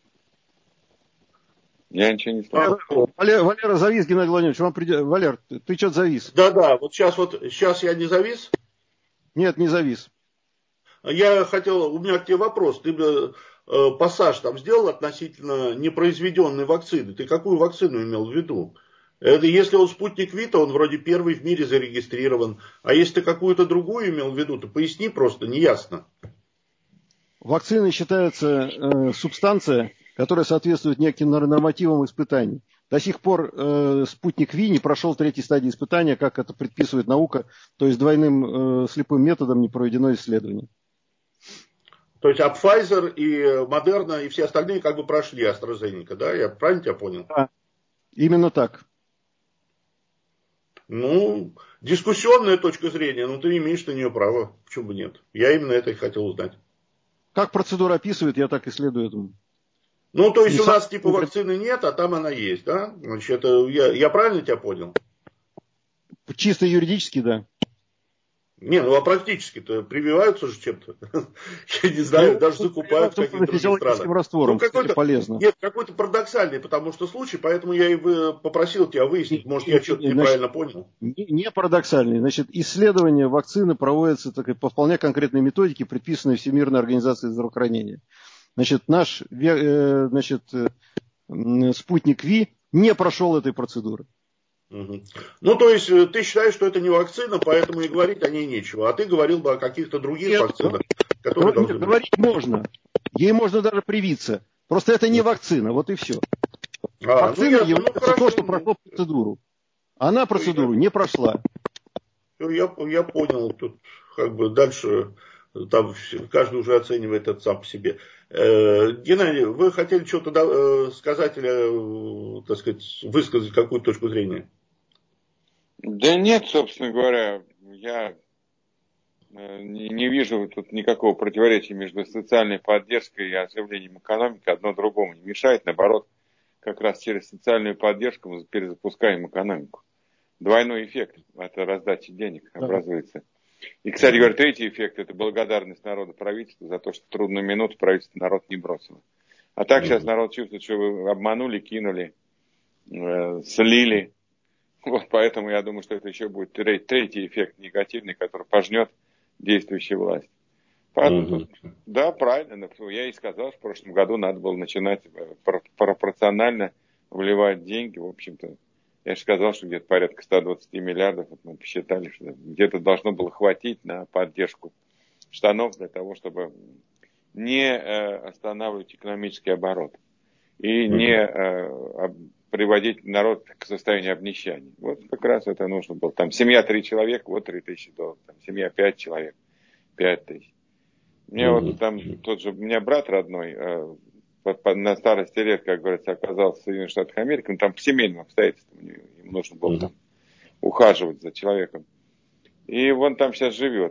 [SPEAKER 3] Я ничего не слышу.
[SPEAKER 2] Валера, Валера завис, Геннадий Владимирович. Вам придет... Валер, ты, ты что-то завис?
[SPEAKER 1] Да, да, вот сейчас вот сейчас я не завис.
[SPEAKER 2] Нет, не завис.
[SPEAKER 1] Я хотел, у меня к тебе вопрос. Ты бы э, пассаж там сделал относительно непроизведенной вакцины. Ты какую вакцину имел в виду? Это если он спутник Ви, то он вроде первый в мире зарегистрирован. А если ты какую-то другую имел в виду, то поясни просто, неясно.
[SPEAKER 2] Вакциной считается э, субстанция, которая соответствует неким нормативам испытаний. До сих пор э, спутник Ви не прошел третьей стадии испытания, как это предписывает наука, то есть двойным э, слепым методом не проведено исследование.
[SPEAKER 1] То есть, а Pfizer и Moderna и все остальные как бы прошли AstraZeneca, да? Я правильно тебя понял?
[SPEAKER 2] Да, именно так.
[SPEAKER 1] Ну, дискуссионная точка зрения, но ты имеешь на нее право. Почему бы нет? Я именно это и хотел узнать.
[SPEAKER 2] Как процедура описывает, я так и следую этому.
[SPEAKER 1] Ну, то есть
[SPEAKER 2] И
[SPEAKER 1] у
[SPEAKER 2] сам...
[SPEAKER 1] нас типа вакцины нет, а там она есть, да? Значит, это я, я правильно тебя понял?
[SPEAKER 2] Чисто юридически, да.
[SPEAKER 1] Не, ну а практически-то прививаются же чем-то. Я не знаю,
[SPEAKER 2] ну,
[SPEAKER 1] даже закупают в каких-то других странах.
[SPEAKER 2] Раствором,
[SPEAKER 1] Ну, какой-то
[SPEAKER 2] полезно.
[SPEAKER 1] Нет, какой-то парадоксальный, потому что случай, поэтому я и попросил тебя выяснить, может, я что-то неправильно понял.
[SPEAKER 2] Не, не парадоксальный. Значит, исследования вакцины проводятся так, по вполне конкретной методике, предписанной Всемирной организацией здравоохранения. Значит, наш э, значит, э, спутник Ви не прошел этой процедуры.
[SPEAKER 1] Угу. Ну, то есть, ты считаешь, что это не вакцина, поэтому и говорить о ней нечего. А ты говорил бы о каких-то других нет, вакцинах, которые
[SPEAKER 2] ну,
[SPEAKER 1] должны
[SPEAKER 2] нет,
[SPEAKER 1] быть.
[SPEAKER 2] Говорить можно. Ей можно даже привиться. Просто это не вакцина, вот и все.
[SPEAKER 1] А,
[SPEAKER 2] Вакцина
[SPEAKER 1] ну,
[SPEAKER 2] является
[SPEAKER 1] ну, хорошо,
[SPEAKER 2] то, что
[SPEAKER 1] ну,
[SPEAKER 2] прошло процедуру. Она процедуру
[SPEAKER 1] я,
[SPEAKER 2] не прошла.
[SPEAKER 1] Я, я понял, тут как бы дальше там каждый уже оценивает это сам по себе. Э, Геннадий, вы хотели что-то э, сказать или, э, так сказать, высказать какую-то точку зрения?
[SPEAKER 3] Да нет, собственно говоря, я не, не вижу тут никакого противоречия между социальной поддержкой и оживлением экономики. Одно другому не мешает, наоборот, как раз через социальную поддержку мы перезапускаем экономику. Двойной эффект от раздачи денег образуется. И, кстати говоря, третий эффет – это благодарность народа правительству за то, что в трудную минуту правительство народ не бросило. А так сейчас народ чувствует, что вы обманули, кинули, э, слили. Вот поэтому я думаю, что это еще будет третий эффект негативный, который пожнет действующая власть. Поэтому тут, да, правильно. Я и сказал, что в прошлом году надо было начинать пропорционально вливать деньги. В общем-то, я же сказал, что где-то порядка сто двадцать миллиардов, вот мы посчитали, что где-то должно было хватить на поддержку штанов для того, чтобы не останавливать экономический оборот и не приводить народ к состоянию обнищания. Вот как раз это нужно было. Там семья три человека, вот три тысячи долларов. Там семья пять человек, пять тысяч. Мне mm-hmm. вот там тот же, у меня брат родной, э, по, по, на старости лет, как говорится, оказался в Соединенных Штатах Америки, он там по семейным обстоятельствам, ему нужно было mm-hmm. там ухаживать за человеком. И он там сейчас живет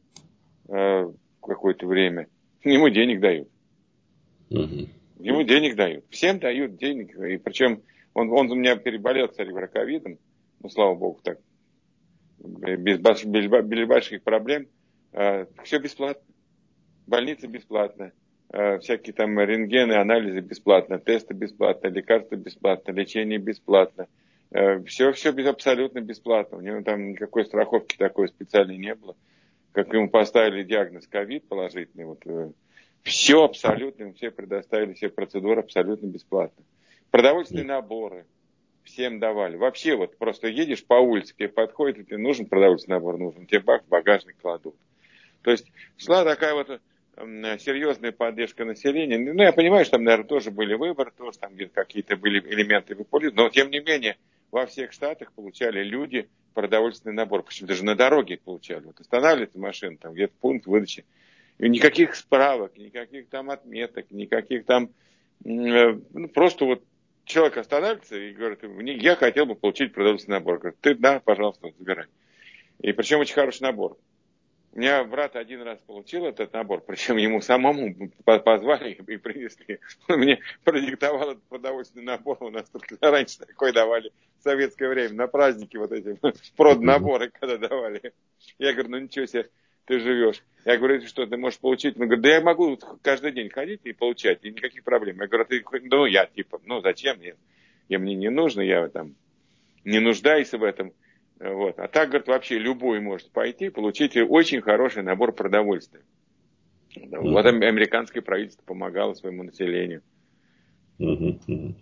[SPEAKER 3] э, какое-то время. Ему денег дают. Mm-hmm. Ему денег дают. Всем дают денег. И причем он, он у меня переболел, кстати говоря, ковидом. Ну, слава богу, так. Без, без, без больших проблем. Э, все бесплатно. Больница бесплатно. Э, всякие там рентгены, анализы бесплатно. Тесты бесплатно. Лекарства бесплатно. Лечение бесплатно. Э, все, все без, абсолютно бесплатно. У него там никакой страховки такой специальной не было. Как ему поставили диагноз ковид положительный. Вот, э, все абсолютно, им все предоставили, все процедуры абсолютно бесплатно. Продовольственные наборы всем давали. Вообще вот просто едешь по улице, тебе подходит, и тебе нужен продовольственный набор, нужен, тебе бак в багажник кладут. То есть шла такая вот э, серьезная поддержка населения. Ну, я понимаю, что там, наверное, тоже были выборы, тоже там где-то какие-то были элементы популизма, но тем не менее во всех штатах получали люди продовольственный набор. Причем даже на дороге получали. Вот останавливается машина, там где-то пункт выдачи. И никаких справок, никаких там отметок, никаких там... Э, ну, просто вот человек останавливается и говорит, я хотел бы получить продовольственный набор. Говорит, ты, да, пожалуйста, забирай. И причем очень хороший набор. У меня брат один раз получил этот набор, причем ему самому позвали и принесли. Он мне продиктовал этот продовольственный набор. У нас только раньше такой давали в советское время, на праздники вот эти проднаборы, когда давали. Я говорю, ну ничего себе, ты живешь. Я говорю, что ты можешь получить? Он говорит, да я могу каждый день ходить и получать, и никаких проблем. Я говорю, ты, ну я типа, ну зачем мне? Я, мне не нужно, я там не нуждаюсь в этом. Вот. А так, говорит, вообще любой может пойти и получить очень хороший набор продовольствия. Mm-hmm. Вот американское правительство помогало своему населению.
[SPEAKER 1] Mm-hmm.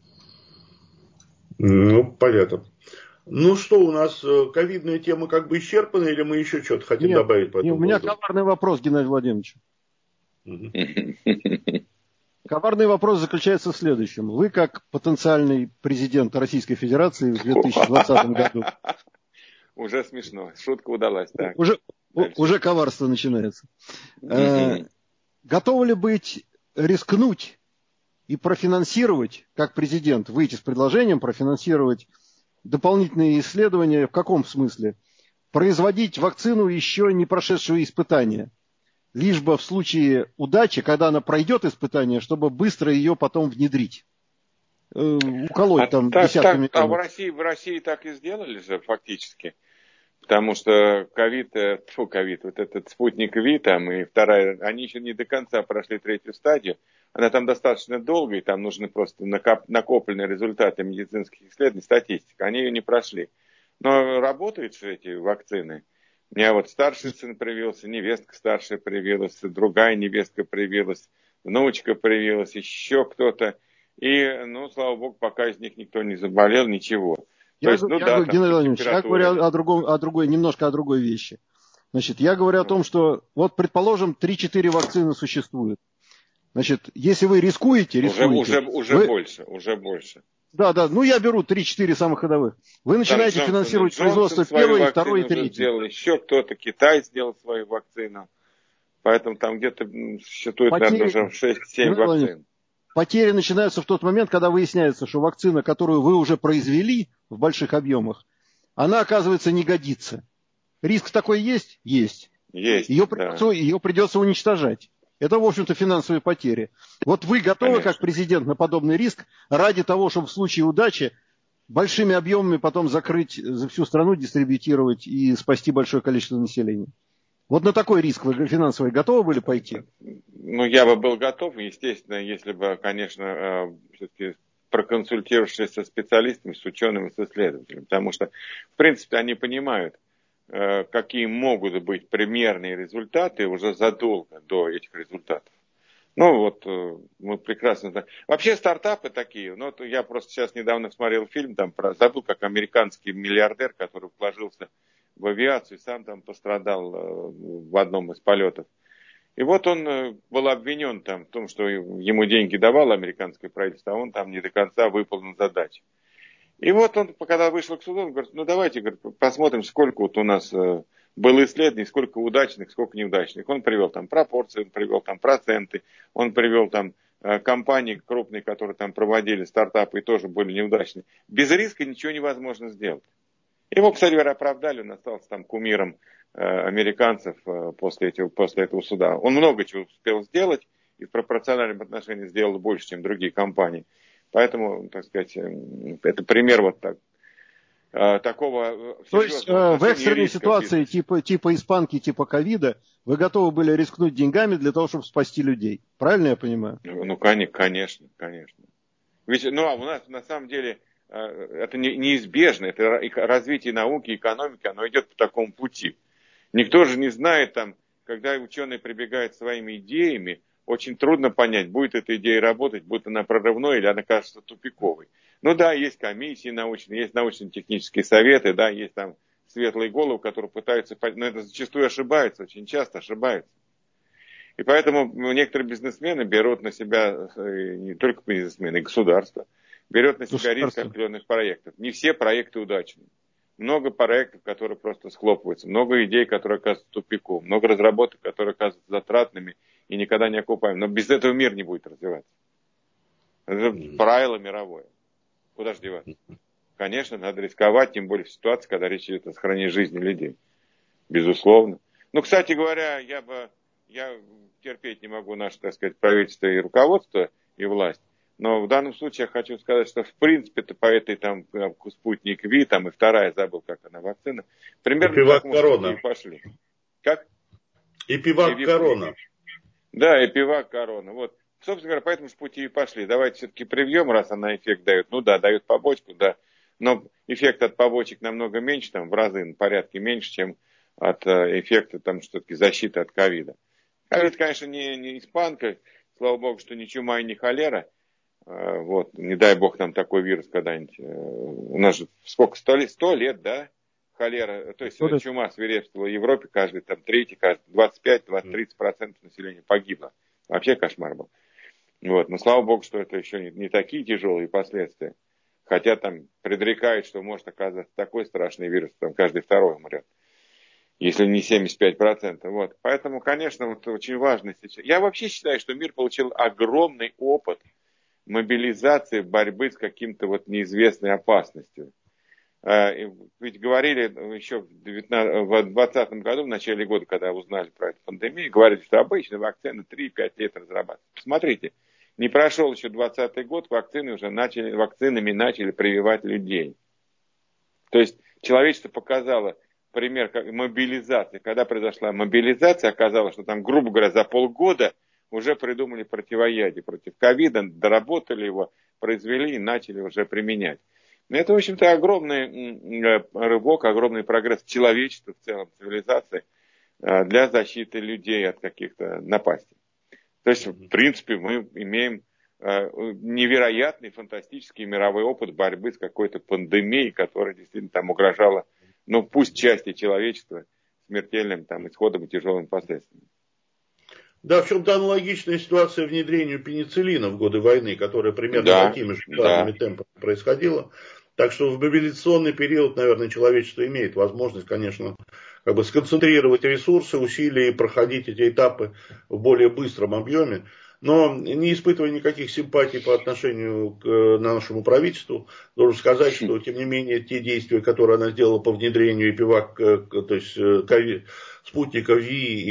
[SPEAKER 1] Ну, понятно. Ну что, у нас ковидная тема как бы исчерпана, или мы еще что-то хотим
[SPEAKER 2] нет,
[SPEAKER 1] добавить по этому
[SPEAKER 2] нет, у меня
[SPEAKER 1] поводу?
[SPEAKER 2] коварный вопрос, Геннадий Владимирович. Mm-hmm. Коварный вопрос заключается в следующем. Вы, как потенциальный президент Российской Федерации в две тысячи двадцатом году...
[SPEAKER 3] Уже смешно. Шутка удалась. Так.
[SPEAKER 2] Уже, уже коварство начинается. Mm-hmm. Готовы ли быть рискнуть и профинансировать, как президент, выйти с предложением профинансировать дополнительные исследования? В каком смысле? Производить вакцину, еще не прошедшую испытания. Лишь бы в случае удачи, когда она пройдет испытание, чтобы быстро ее потом внедрить. Уколоть
[SPEAKER 3] а
[SPEAKER 2] там
[SPEAKER 3] так,
[SPEAKER 2] десятками
[SPEAKER 3] так, а в России, в России так и сделали же фактически. Потому что ковид, фу, ковид, вот этот спутник Ви там и вторая, они еще не до конца прошли третью стадию. Она там достаточно долго, и там нужны просто накоп, накопленные результаты медицинских исследований, статистика. Они ее не прошли. Но работают же эти вакцины. У меня вот старший сын привился, невестка старшая привилась, другая невестка привилась, внучка привилась, еще кто-то. И, ну, слава богу, пока из них никто не заболел, ничего. То
[SPEAKER 2] Я,
[SPEAKER 3] есть, ну
[SPEAKER 2] я,
[SPEAKER 3] да,
[SPEAKER 2] говорю,
[SPEAKER 3] там
[SPEAKER 2] Геннадий Владимирович, я
[SPEAKER 3] температура.
[SPEAKER 2] говорю о, другом, о другой, немножко о другой вещи. Значит, я говорю о том, что, вот, предположим, три-четыре вакцины существуют. Значит, если вы рискуете, рискуете.
[SPEAKER 3] Уже, уже, уже
[SPEAKER 2] вы...
[SPEAKER 3] больше, уже больше.
[SPEAKER 2] Да, да, ну я беру три-четыре самых ходовых. Вы начинаете
[SPEAKER 3] Там
[SPEAKER 2] финансировать
[SPEAKER 3] Джонсон
[SPEAKER 2] производство первой, второй и третьей.
[SPEAKER 3] Сделал, еще кто-то, Китай сделал свою вакцину. Поэтому там где-то существует,
[SPEAKER 2] Потери...
[SPEAKER 3] наверное, уже шесть-семь вакцин.
[SPEAKER 2] Потери начинаются в тот момент, когда выясняется, что вакцина, которую вы уже произвели в больших объемах, она, оказывается, не годится. Риск такой есть? Есть.
[SPEAKER 3] Есть,
[SPEAKER 2] ее, придется,
[SPEAKER 3] да.
[SPEAKER 2] ее придется уничтожать. Это, в общем-то, финансовые потери. Вот вы готовы, Конечно. Как президент, на подобный риск ради того, чтобы в случае удачи большими объемами потом закрыть за всю страну, дистрибьютировать и спасти большое количество населения? Вот на такой риск вы финансовый готовы были пойти?
[SPEAKER 3] Ну, я бы был готов, естественно, если бы, конечно, все-таки проконсультировавшись со специалистами, с учеными, с исследователями. Потому что, в принципе, они понимают, какие могут быть примерные результаты уже задолго до этих результатов. Ну, вот, мы прекрасно знаем. Вообще, стартапы такие. Ну, я просто сейчас недавно смотрел фильм, там, про, забыл, как американский миллиардер, который вложился в авиацию, сам там пострадал в одном из полетов. И вот он был обвинен там в том, что ему деньги давало американское правительство, а он там не до конца выполнил задачу. И вот он, когда вышел к суду, он говорит, ну давайте, говорит, посмотрим, сколько вот у нас было исследований, сколько удачных, сколько неудачных. Он привел там пропорции, он привел там проценты, он привел там компании крупные, которые там проводили стартапы и тоже были неудачные. Без риска ничего невозможно сделать. Его, кстати говоря, оправдали, он остался там кумиром э, американцев э, после, этого, после этого суда. Он много чего успел сделать и в пропорциональном отношении сделал больше, чем другие компании. Поэтому, так сказать, э, это пример вот так, э, такого
[SPEAKER 2] То есть э, в экстренной ситуации типа, типа испанки, типа ковида, вы готовы были рискнуть деньгами для того, чтобы спасти людей. Правильно я понимаю?
[SPEAKER 3] Ну, конечно, конечно. Ведь, ну, а у нас на самом деле... Это неизбежно, это развитие науки, экономики, оно идет по такому пути. Никто же не знает, там, когда ученые прибегают своими идеями, очень трудно понять, будет эта идея работать, будет она прорывной или она кажется тупиковой. Ну да, есть комиссии научные, есть научно-технические советы, да, есть там светлые головы, которые пытаются, но это зачастую ошибаются, очень часто ошибаются. И поэтому некоторые бизнесмены берут на себя, не только бизнесмены, и государство, берет на себя риск определенных проектов. Не все проекты удачны. Много проектов, которые просто схлопываются. Много идей, которые оказываются тупиком. Много разработок, которые оказываются затратными и никогда не окупаемыми. Но без этого мир не будет развиваться. Это правило мировое. Куда же деваться? Конечно, надо рисковать, тем более в ситуации, когда речь идет о сохранении жизни людей. Безусловно. Ну, кстати говоря, я бы я терпеть не могу наше, так сказать, правительство и руководство, и власть. Но в данном случае я хочу сказать, что в принципе-то по этой там спутник Ви, там и вторая, забыл, как она, вакцина, примерно
[SPEAKER 1] Эпивак
[SPEAKER 3] к такому пути пошли. Как?
[SPEAKER 1] Эпивак Эпивак корона.
[SPEAKER 3] Да, эпивак корона. Вот. Собственно говоря, по этому же пути и пошли. Давайте все-таки привьем, раз она эффект дает. Ну да, дает побочку, да. Но эффект от побочек намного меньше, там в разы, на порядке меньше, чем от эффекта там что-таки защиты от ковида. Ковид, конечно, не, не испанка, слава богу, что ни чума и не холера. Вот, не дай бог нам такой вирус когда-нибудь. У нас же сколько, сто лет, сто лет, да? Холера, то есть сто чума свирепствовала в Европе, каждый там третий, каждый двадцать пять, двадцать, тридцать процентов населения погибло. Вообще кошмар был. Вот, но слава богу, что это еще не, не такие тяжелые последствия. Хотя там предрекают, что может оказаться такой страшный вирус, там каждый второй умрет. Если не семьдесят пять процентов. Вот. Поэтому, конечно, вот очень важно сейчас. Я вообще считаю, что мир получил огромный опыт мобилизации, борьбы с каким-то вот неизвестной опасностью. Ведь говорили еще в двадцатом году, в начале года, когда узнали про эту пандемию, говорили, что обычно вакцины три-пять лет разрабатывают. Посмотрите, не прошел еще двадцатый год, вакцины уже начали, вакцинами начали прививать людей. То есть человечество показало пример как мобилизации. Когда произошла мобилизация, оказалось, что там, грубо говоря, за полгода уже придумали противоядие против ковида, доработали его, произвели и начали уже применять. Но это, в общем-то, огромный рывок, огромный прогресс человечества в целом, цивилизации для защиты людей от каких-то напастей. То есть, в принципе, мы имеем невероятный, фантастический мировой опыт борьбы с какой-то пандемией, которая действительно там угрожала, ну, пусть части человечества, смертельным там исходом и тяжелыми последствиями.
[SPEAKER 1] Да, в чем-то аналогичная ситуация внедрению пенициллина в годы войны, которая примерно
[SPEAKER 3] Да,
[SPEAKER 1] такими же разными
[SPEAKER 3] да.
[SPEAKER 1] темпами происходила. Так что в мобилизационный период, наверное, человечество имеет возможность, конечно, как бы сконцентрировать ресурсы, усилия и проходить эти этапы в более быстром объеме. Но не испытывая никаких симпатий по отношению к нашему правительству, должен сказать, что, тем не менее, те действия, которые она сделала по внедрению ипивак, то есть ковид, спутника Ви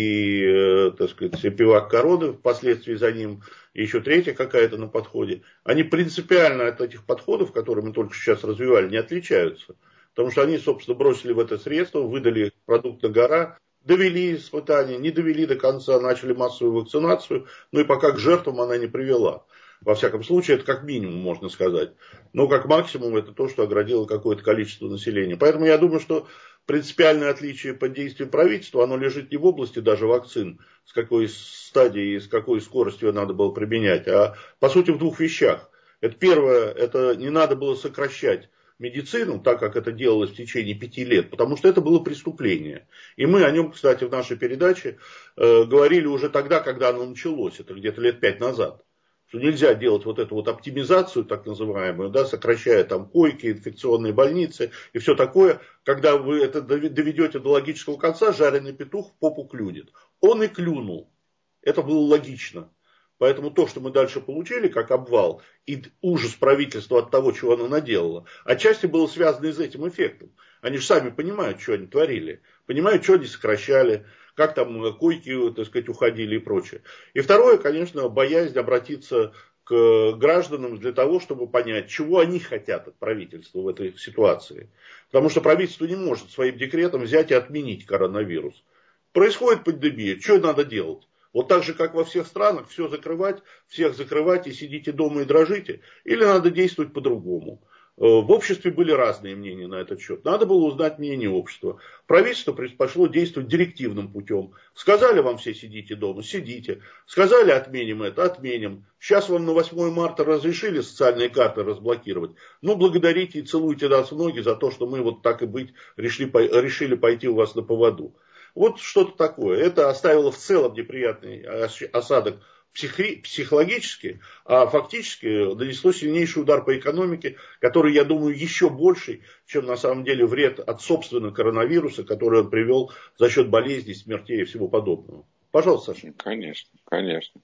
[SPEAKER 1] и, так сказать, пивак короны, впоследствии за ним еще третья какая-то на подходе, они принципиально от этих подходов, которые мы только сейчас развивали, не отличаются. Потому что они, собственно, бросили в это средство, выдали продукт на гора, довели испытания, не довели до конца, начали массовую вакцинацию, ну и пока к жертвам она не привела. Во всяком случае, это как минимум можно сказать. Но как максимум это то, что оградило какое-то количество населения. Поэтому я думаю, что принципиальное отличие под действием правительства, оно лежит не в области даже вакцин, с какой стадии и с какой скоростью надо было применять, а по сути в двух вещах. Это первое, это не надо было сокращать медицину, так как это делалось в течение пяти лет, потому что это было преступление. И мы о нем, кстати, в нашей передаче э, говорили уже тогда, когда оно началось, это где-то лет пять назад. Что нельзя делать вот эту вот оптимизацию, так называемую, да, сокращая там койки, инфекционные больницы и все такое, когда вы это доведете до логического конца, жареный петух в попу клюнет. Он и клюнул. Это было логично. Поэтому то, что мы дальше получили, как обвал и ужас правительства от того, чего оно наделало, отчасти было связано и с этим эффектом. Они же сами понимают, что они творили, понимают, что они сокращали, как там койки, так сказать, уходили и прочее. И второе, конечно, боязнь обратиться к гражданам для того, чтобы понять, чего они хотят от правительства в этой ситуации. Потому что правительство не может своим декретом взять и отменить коронавирус. Происходит пандемия, что надо делать? Вот так же, как во всех странах, все закрывать, всех закрывать и сидите дома и дрожите? Или надо действовать по-другому? В обществе были разные мнения на этот счет. Надо было узнать мнение общества. Правительство предпочло действовать директивным путем. Сказали вам все сидите дома, сидите. Сказали отменим это, отменим. Сейчас вам на восьмое марта разрешили социальные карты разблокировать. Ну, благодарите и целуйте нас в ноги за то, что мы вот так и быть решили, решили пойти у вас на поводу. Вот что-то такое. Это оставило в целом неприятный осадок психи, психологически, а фактически нанесло сильнейший удар по экономике, который, я думаю, еще больший, чем на самом деле вред от собственного коронавируса, который он привел за счет болезней, смертей и всего подобного. Пожалуйста, Саша.
[SPEAKER 3] Конечно, конечно.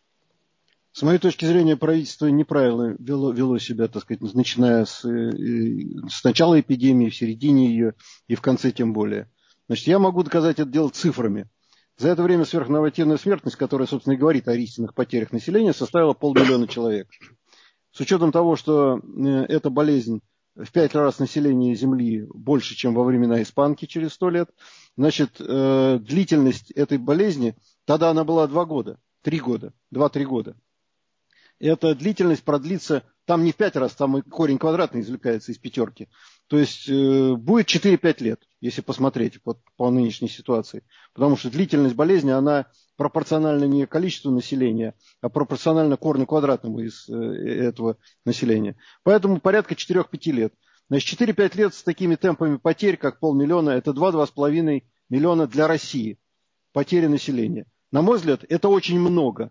[SPEAKER 2] С моей точки зрения, правительство неправильно вело, вело себя, так сказать, начиная с, с начала эпидемии, в середине ее и в конце тем более. Значит, я могу доказать это дело цифрами. За это время сверхнормативная смертность, которая, собственно, и говорит о истинных потерях населения, составила полмиллиона человек. С учетом того, что эта болезнь в пять раз населения Земли больше, чем во времена испанки через сто лет, значит, длительность этой болезни, тогда она была два года, три года, два-три года. Эта длительность продлится, там не в пять раз, там и корень квадратный извлекается из пятерки. То есть э, будет четыре-пять лет, если посмотреть вот, по нынешней ситуации. Потому что длительность болезни, она пропорциональна не количеству населения, а пропорциональна корню квадратному из э, этого населения. Поэтому порядка четыре-пять лет. Значит, четыре-пять лет с такими темпами потерь, как полмиллиона, это два-два с половиной миллиона для России. Потери населения. На мой взгляд, это очень много.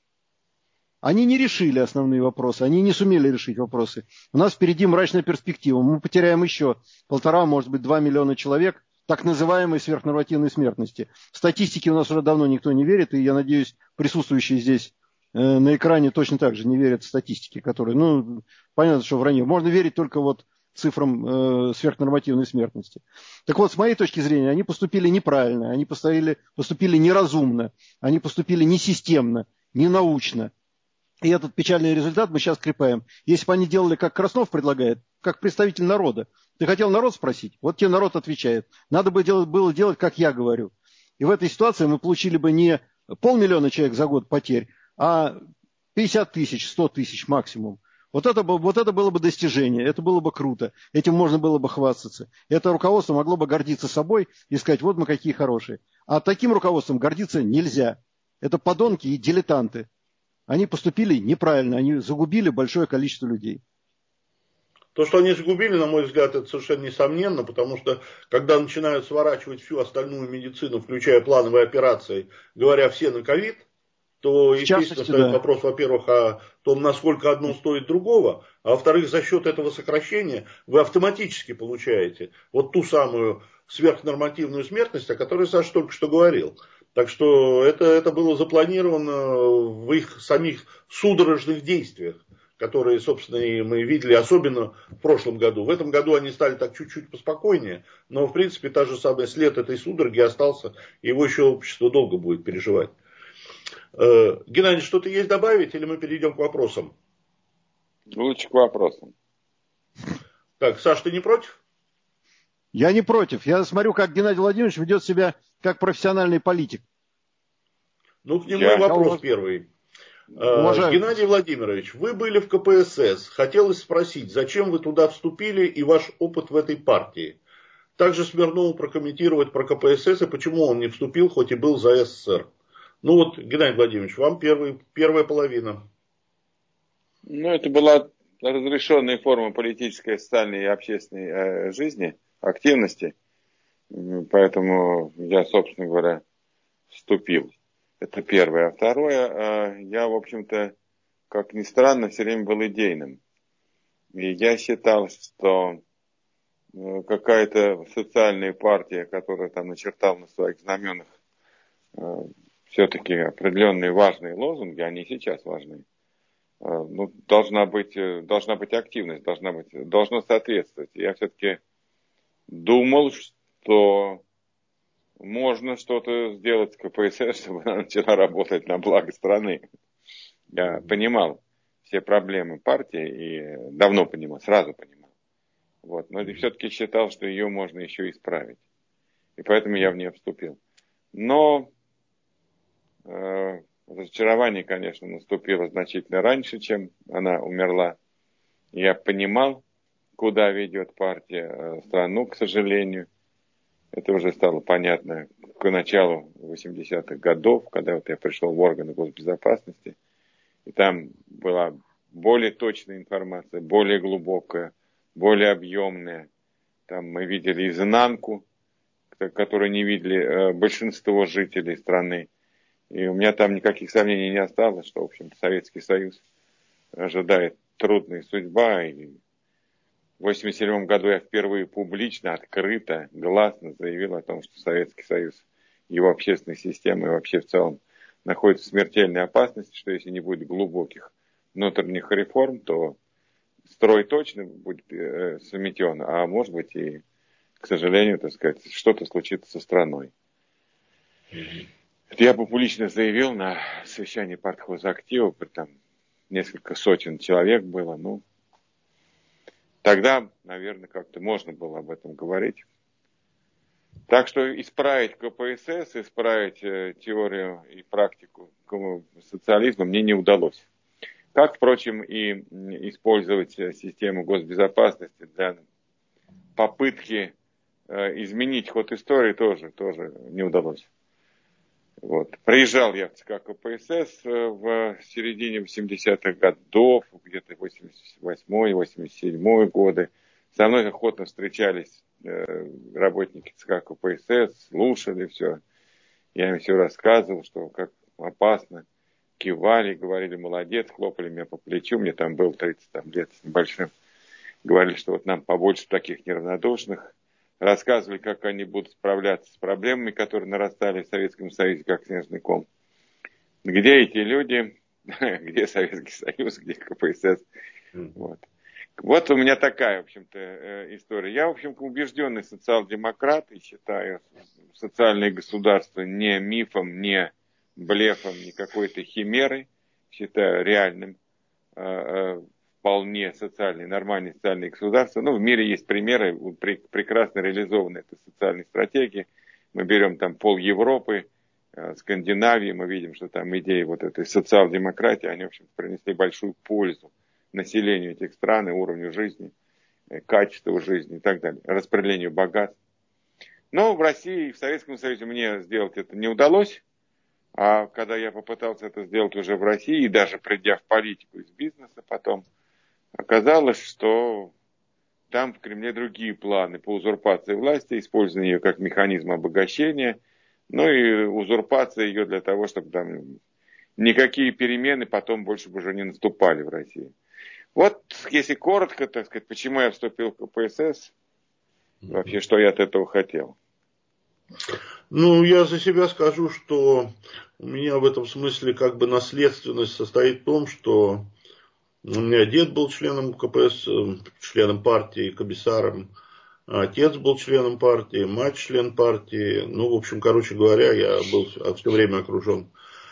[SPEAKER 2] Они не решили основные вопросы, они не сумели решить вопросы. У нас впереди мрачная перспектива. Мы потеряем еще полтора, может быть, два миллиона человек так называемой сверхнормативной смертности. Статистике у нас уже давно никто не верит, и я надеюсь, присутствующие здесь э, на экране точно так же не верят статистике, которая, ну, понятно, что вранье. Можно верить только вот цифрам э, сверхнормативной смертности. Так вот, с моей точки зрения, они поступили неправильно, они поступили, поступили неразумно, они поступили несистемно, ненаучно. И этот печальный результат мы сейчас скрепаем. Если бы они делали, как Краснов предлагает, как представитель народа, Ты хотел народ спросить? Вот тебе народ отвечает. Надо бы делать, было делать, как я говорю. И в этой ситуации мы получили бы не полмиллиона человек за год потерь, а пятьдесят тысяч, сто тысяч максимум. Вот это, вот это было бы достижение, это было бы круто, этим можно было бы хвастаться. Это руководство могло бы гордиться собой и сказать, вот мы какие хорошие. А таким руководством гордиться нельзя. Это подонки и дилетанты. Они поступили неправильно, они загубили большое количество людей.
[SPEAKER 1] То, что они загубили, на мой взгляд, это совершенно несомненно, потому что, когда начинают сворачивать всю остальную медицину, включая плановые операции, говоря все на ковид, то,
[SPEAKER 2] В
[SPEAKER 1] естественно,
[SPEAKER 2] частности,
[SPEAKER 1] стоит
[SPEAKER 2] да.
[SPEAKER 1] вопрос, во-первых, о том, насколько одно стоит другого, а во-вторых, за счет этого сокращения вы автоматически получаете вот ту самую сверхнормативную смертность, о которой Саша только что говорил. Так что это, это было запланировано в их самих судорожных действиях, которые, собственно, и мы видели, особенно в прошлом году. В этом году они стали так чуть-чуть поспокойнее, но, в принципе, та же самая след этой судороги остался, и его еще общество долго будет переживать. Геннадий, что-то есть добавить, или мы перейдем к вопросам?
[SPEAKER 3] Лучше к вопросам.
[SPEAKER 1] Так, Саш, ты не против?
[SPEAKER 2] Я не против. Я смотрю, как Геннадий Владимирович ведет себя как профессиональный политик.
[SPEAKER 1] Ну, к нему
[SPEAKER 3] Я...
[SPEAKER 1] и вопрос
[SPEAKER 2] уваж...
[SPEAKER 1] первый.
[SPEAKER 2] Уважаю.
[SPEAKER 1] Геннадий Владимирович, вы были в ка пэ эс эс. Хотелось спросить, зачем вы туда вступили и ваш опыт в этой партии? Также Смирнову прокомментировать про ка пэ эс эс и почему он не вступил, хоть и был за эс эс эс эр. Ну вот, Геннадий Владимирович, вам первый, первая половина.
[SPEAKER 3] Ну, это была разрешенная форма политической, социальной и общественной э, жизни, активности. Поэтому я, собственно говоря, вступил. Это первое. А второе, э, я, в общем-то, как ни странно, все время был идейным. И я считал, что э, какая-то социальная партия, которая там начертала на своих знаменах э, все-таки определенные важные лозунги, они сейчас важны. Ну, должна быть, должна быть активность, должна быть, должно соответствовать. Я все-таки думал, что можно что-то сделать с ка пэ эс эс, чтобы она начала работать на благо страны. Я понимал все проблемы партии и давно понимал, сразу понимал. Вот. Но все-таки считал, что ее можно еще исправить. И поэтому я в нее вступил. Но э, разочарование, конечно, наступило значительно раньше, чем она умерла. Я понимал, куда ведет партия страну, к сожалению. Это уже стало понятно к началу восьмидесятых годов, когда вот я пришел в органы госбезопасности. И там была более точная информация, более глубокая, более объемная. Там мы видели изнанку, которую не видели большинство жителей страны. И у меня там никаких сомнений не осталось, что, в общем-то, Советский Союз ожидает трудная судьба. И в восемьдесят седьмом году я впервые публично, открыто, гласно заявил о том, что Советский Союз, его общественная система и вообще в целом находится в смертельной опасности, что если не будет глубоких внутренних реформ, то строй точно будет э, сметен, а может быть и, к сожалению, так сказать, что-то случится со страной. Я публично заявил на совещании партхозактива, там несколько сотен человек было, ну, тогда, наверное, как-то можно было об этом говорить. Так что исправить ка пэ эс эс, исправить э, теорию и практику социализма мне не удалось. Как, впрочем, и использовать систему госбезопасности для попытки э, изменить ход истории тоже, тоже не удалось. Вот. Приезжал я в ЦК ка пэ эс эс в середине восьмидесятых годов, где-то восемьдесят восьмой восемьдесят седьмой годы. Со мной охотно встречались э, работники ЦК ка пэ эс эс, слушали все. Я им все рассказывал, что как опасно. Кивали, говорили, молодец, хлопали меня по плечу. Мне там было тридцать там, лет с небольшим. Говорили, что вот нам побольше таких неравнодушных. Рассказывали, как они будут справляться с проблемами, которые нарастали в Советском Союзе, как снежный ком. Где эти люди? Где Советский Союз? Где ка пэ эс эс? Вот. Вот у меня такая, в общем-то, история. Я, в общем, убежденный социал-демократ и считаю социальное государство не мифом, не блефом, не какой-то химерой. Считаю реальным в вполне социальные, нормальные социальные государства. Ну, в мире есть примеры, прекрасно реализованы этой социальной стратегии. Мы берем там пол Европы, Скандинавии, мы видим, что там идеи вот этой социал-демократии, они, в общем, принесли большую пользу населению этих стран, и уровню жизни, качеству жизни и так далее, распределению богатств. Но в России и в Советском Союзе мне сделать это не удалось. А когда я попытался это сделать уже в России, и даже придя в политику из бизнеса потом, оказалось, что там в Кремле другие планы по узурпации власти, использование ее как механизм обогащения, ну и узурпация ее для того, чтобы там никакие перемены потом больше бы уже не наступали в России. Вот, если коротко, так сказать, почему я вступил в ка пэ эс эс, вообще, что я от этого хотел.
[SPEAKER 1] Ну, я за себя скажу, что у меня в этом смысле как бы наследственность состоит в том, что у меня дед был членом ка пэ эс, членом партии, комиссаром, отец был членом партии, мать член партии. Ну, в общем, короче говоря, я был все время окружен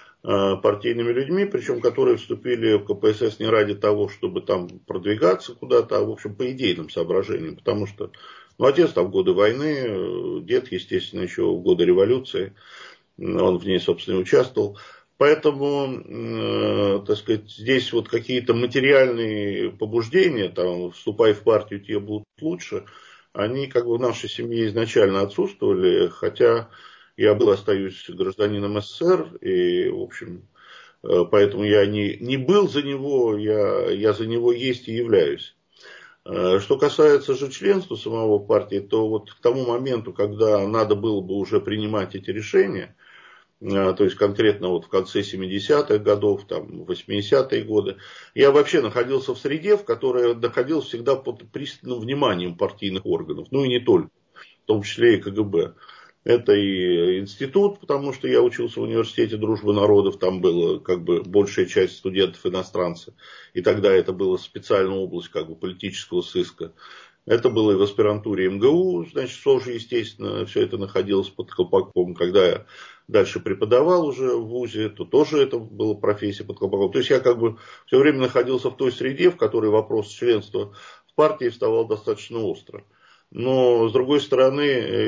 [SPEAKER 1] партийными людьми, причем которые вступили в ка пэ эс эс не ради того, чтобы там продвигаться куда-то, а в общем по идейным соображениям, потому что ну, отец там в годы войны, дед, естественно, еще в годы революции, он в ней, собственно, и участвовал. Поэтому, э, так сказать, здесь вот какие-то материальные побуждения, там, вступай в партию, тебе будут лучше, они как бы в нашей семье изначально отсутствовали, хотя я был, остаюсь гражданином эс эс эс эр, и, в общем, поэтому я не, не был за него, я, я за него есть и являюсь. Что касается же членства самого партии, то вот к тому моменту, когда надо было бы уже принимать эти решения, то есть конкретно вот в конце семидесятых годов, там, восьмидесятые годы, я вообще находился в среде, в которой находился всегда под пристальным вниманием партийных органов, ну и не только, в том числе и ка гэ бэ. Это и институт, потому что я учился в университете дружбы народов, там была как бы большая часть студентов иностранцы, и тогда это была специальная область как бы политического сыска. Это было и в аспирантуре эм гэ у, значит, тоже, естественно, все это находилось под колпаком. Когда я дальше преподавал уже в вузе, то тоже это была профессия под колпаком. То есть я как бы все время находился в той среде, в которой вопрос членства в партии вставал достаточно остро. Но, с другой стороны,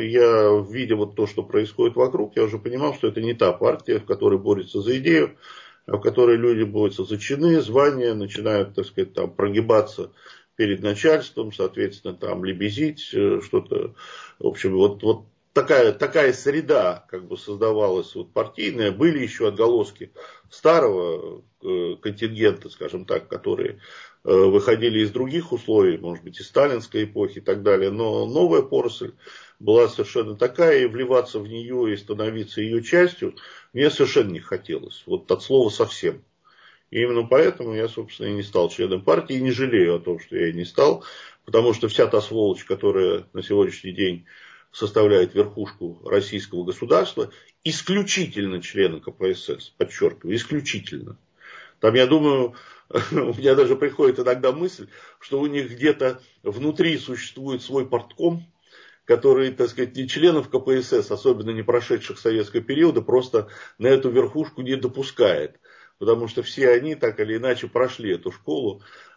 [SPEAKER 1] я, видя вот то, что происходит вокруг, я уже понимал, что это не та партия, в которой борется за идею, а в которой люди борются за чины, звания, начинают, так сказать, там, прогибаться перед начальством, соответственно, там, лебезить, что-то. В общем, вот, вот такая, такая среда как бы создавалась вот, партийная. Были еще отголоски старого контингента, скажем так, которые выходили из других условий, может быть, из сталинской эпохи и так далее, но новая поросль была совершенно такая, и вливаться в нее и становиться ее частью мне совершенно не хотелось, вот от слова совсем. И именно поэтому я, собственно, и не стал членом партии, и не жалею о том, что я и не стал, потому что вся та сволочь, которая на сегодняшний день составляет верхушку российского государства, исключительно члены ка пэ эс эс, подчеркиваю, исключительно. Там, я думаю, у меня даже приходит иногда мысль, что у них где-то внутри существует свой партком, который, так сказать, не членов ка пэ эс эс, особенно не прошедших советского периода, просто на эту верхушку не допускает. Потому что все они так или иначе прошли эту школу.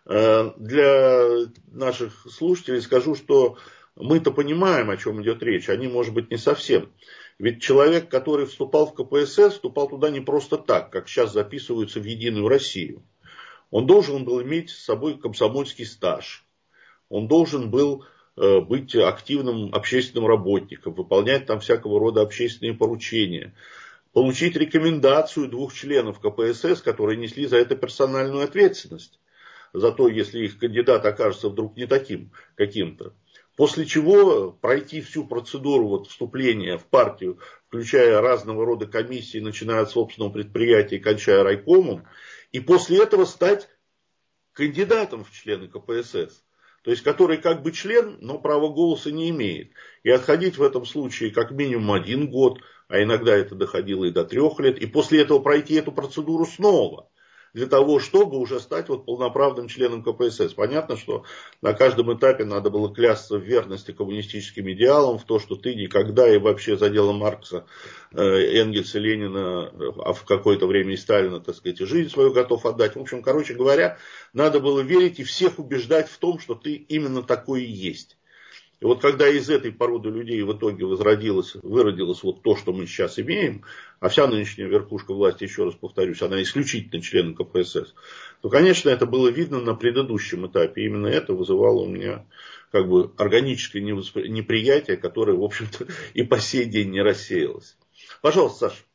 [SPEAKER 1] Для наших слушателей скажу, что мы-то понимаем, о чем идет речь. Они, может быть, не совсем. Ведь человек, который вступал в ка пэ эс эс, вступал туда не просто так, как сейчас записываются в Единую Россию. Он должен был иметь с собой комсомольский стаж. Он должен был быть активным общественным работником, выполнять там всякого рода общественные поручения. Получить рекомендацию двух членов ка пэ эс эс, которые несли за это персональную ответственность. За то, если их кандидат окажется вдруг не таким каким-то. После чего пройти всю процедуру вот, вступления в партию, включая разного рода комиссии, начиная от собственного предприятия и кончая райкомом, и после этого стать кандидатом в члены ка пэ эс эс. То есть, который как бы член, но права голоса не имеет. И отходить в этом случае как минимум один год, а иногда это доходило и до трех лет, и после этого пройти эту процедуру снова. для того, чтобы уже стать вот полноправным членом ка пэ эс эс. Понятно, что на каждом этапе надо было клясться в верности коммунистическим идеалам, в то, что ты никогда и вообще за дело Маркса, Энгельса, Ленина, а в какое-то время и Сталина, так сказать, и жизнь свою готов отдать. В общем, короче говоря, надо было верить и всех убеждать в том, что ты именно такой и есть. И вот когда из этой породы людей в итоге возродилось, выродилось вот то, что мы сейчас имеем, а вся нынешняя верхушка власти, еще раз повторюсь, она исключительно член ка пэ эс эс, то, конечно, это было видно на предыдущем этапе. И именно это вызывало у меня как бы органическое неприятие, которое, в общем-то, и по сей день не рассеялось. Пожалуйста, Саша.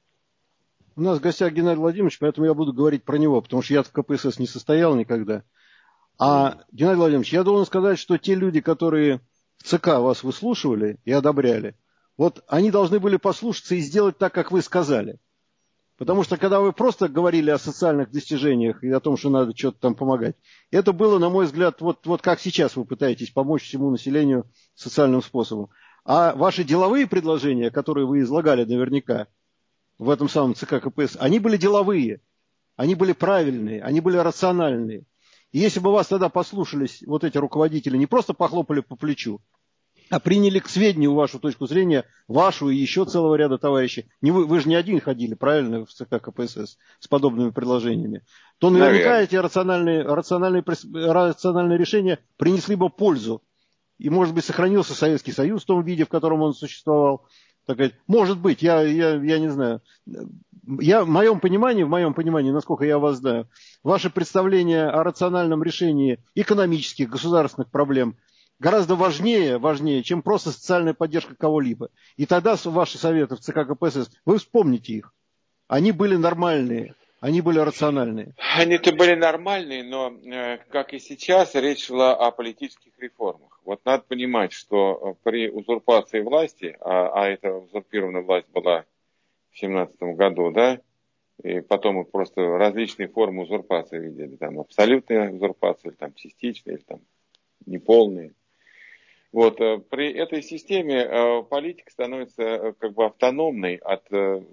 [SPEAKER 2] У нас в гостях Геннадий Владимирович, поэтому я буду говорить про него, потому что я в ка пэ эс эс не состоял никогда. А, Геннадий Владимирович, я должен сказать, что те люди, которые в ЦК вас выслушивали и одобряли, вот они должны были послушаться и сделать так, как вы сказали. Потому что когда вы просто говорили о социальных достижениях и о том, что надо что-то там помогать, это было, на мой взгляд, вот, вот как сейчас вы пытаетесь помочь всему населению социальным способом. А ваши деловые предложения, которые вы излагали наверняка в этом самом ЦК ка пэ эс, они были деловые, они были правильные, они были рациональные. И если бы вас тогда послушались вот эти руководители, не просто похлопали по плечу, а приняли к сведению вашу точку зрения, вашу и еще целого ряда товарищей, не вы, вы же не один ходили, правильно, в ЦК ка пэ эс эс с подобными предложениями, то наверняка Наверное. эти рациональные, рациональные, рациональные решения принесли бы пользу. И, может быть, сохранился Советский Союз в том виде, в котором он существовал. Так сказать, может быть, я, я, я не знаю. Я, в моем понимании, в моем понимании, насколько я вас знаю, ваше представление о рациональном решении экономических, государственных проблем гораздо важнее, важнее, чем просто социальная поддержка кого-либо. И тогда ваши советы в ЦК ка пэ эс эс, вы вспомните их. Они были нормальные, они были рациональные.
[SPEAKER 3] Они-то были нормальные, но, как и сейчас, речь шла о политических реформах. Вот надо понимать, что при узурпации власти, а, а эта узурпированная власть была в семнадцатом году, да, и потом мы просто различные формы узурпации видели, там абсолютная узурпация, или там частичная, или там неполная. Вот, при этой системе политика становится как бы автономной от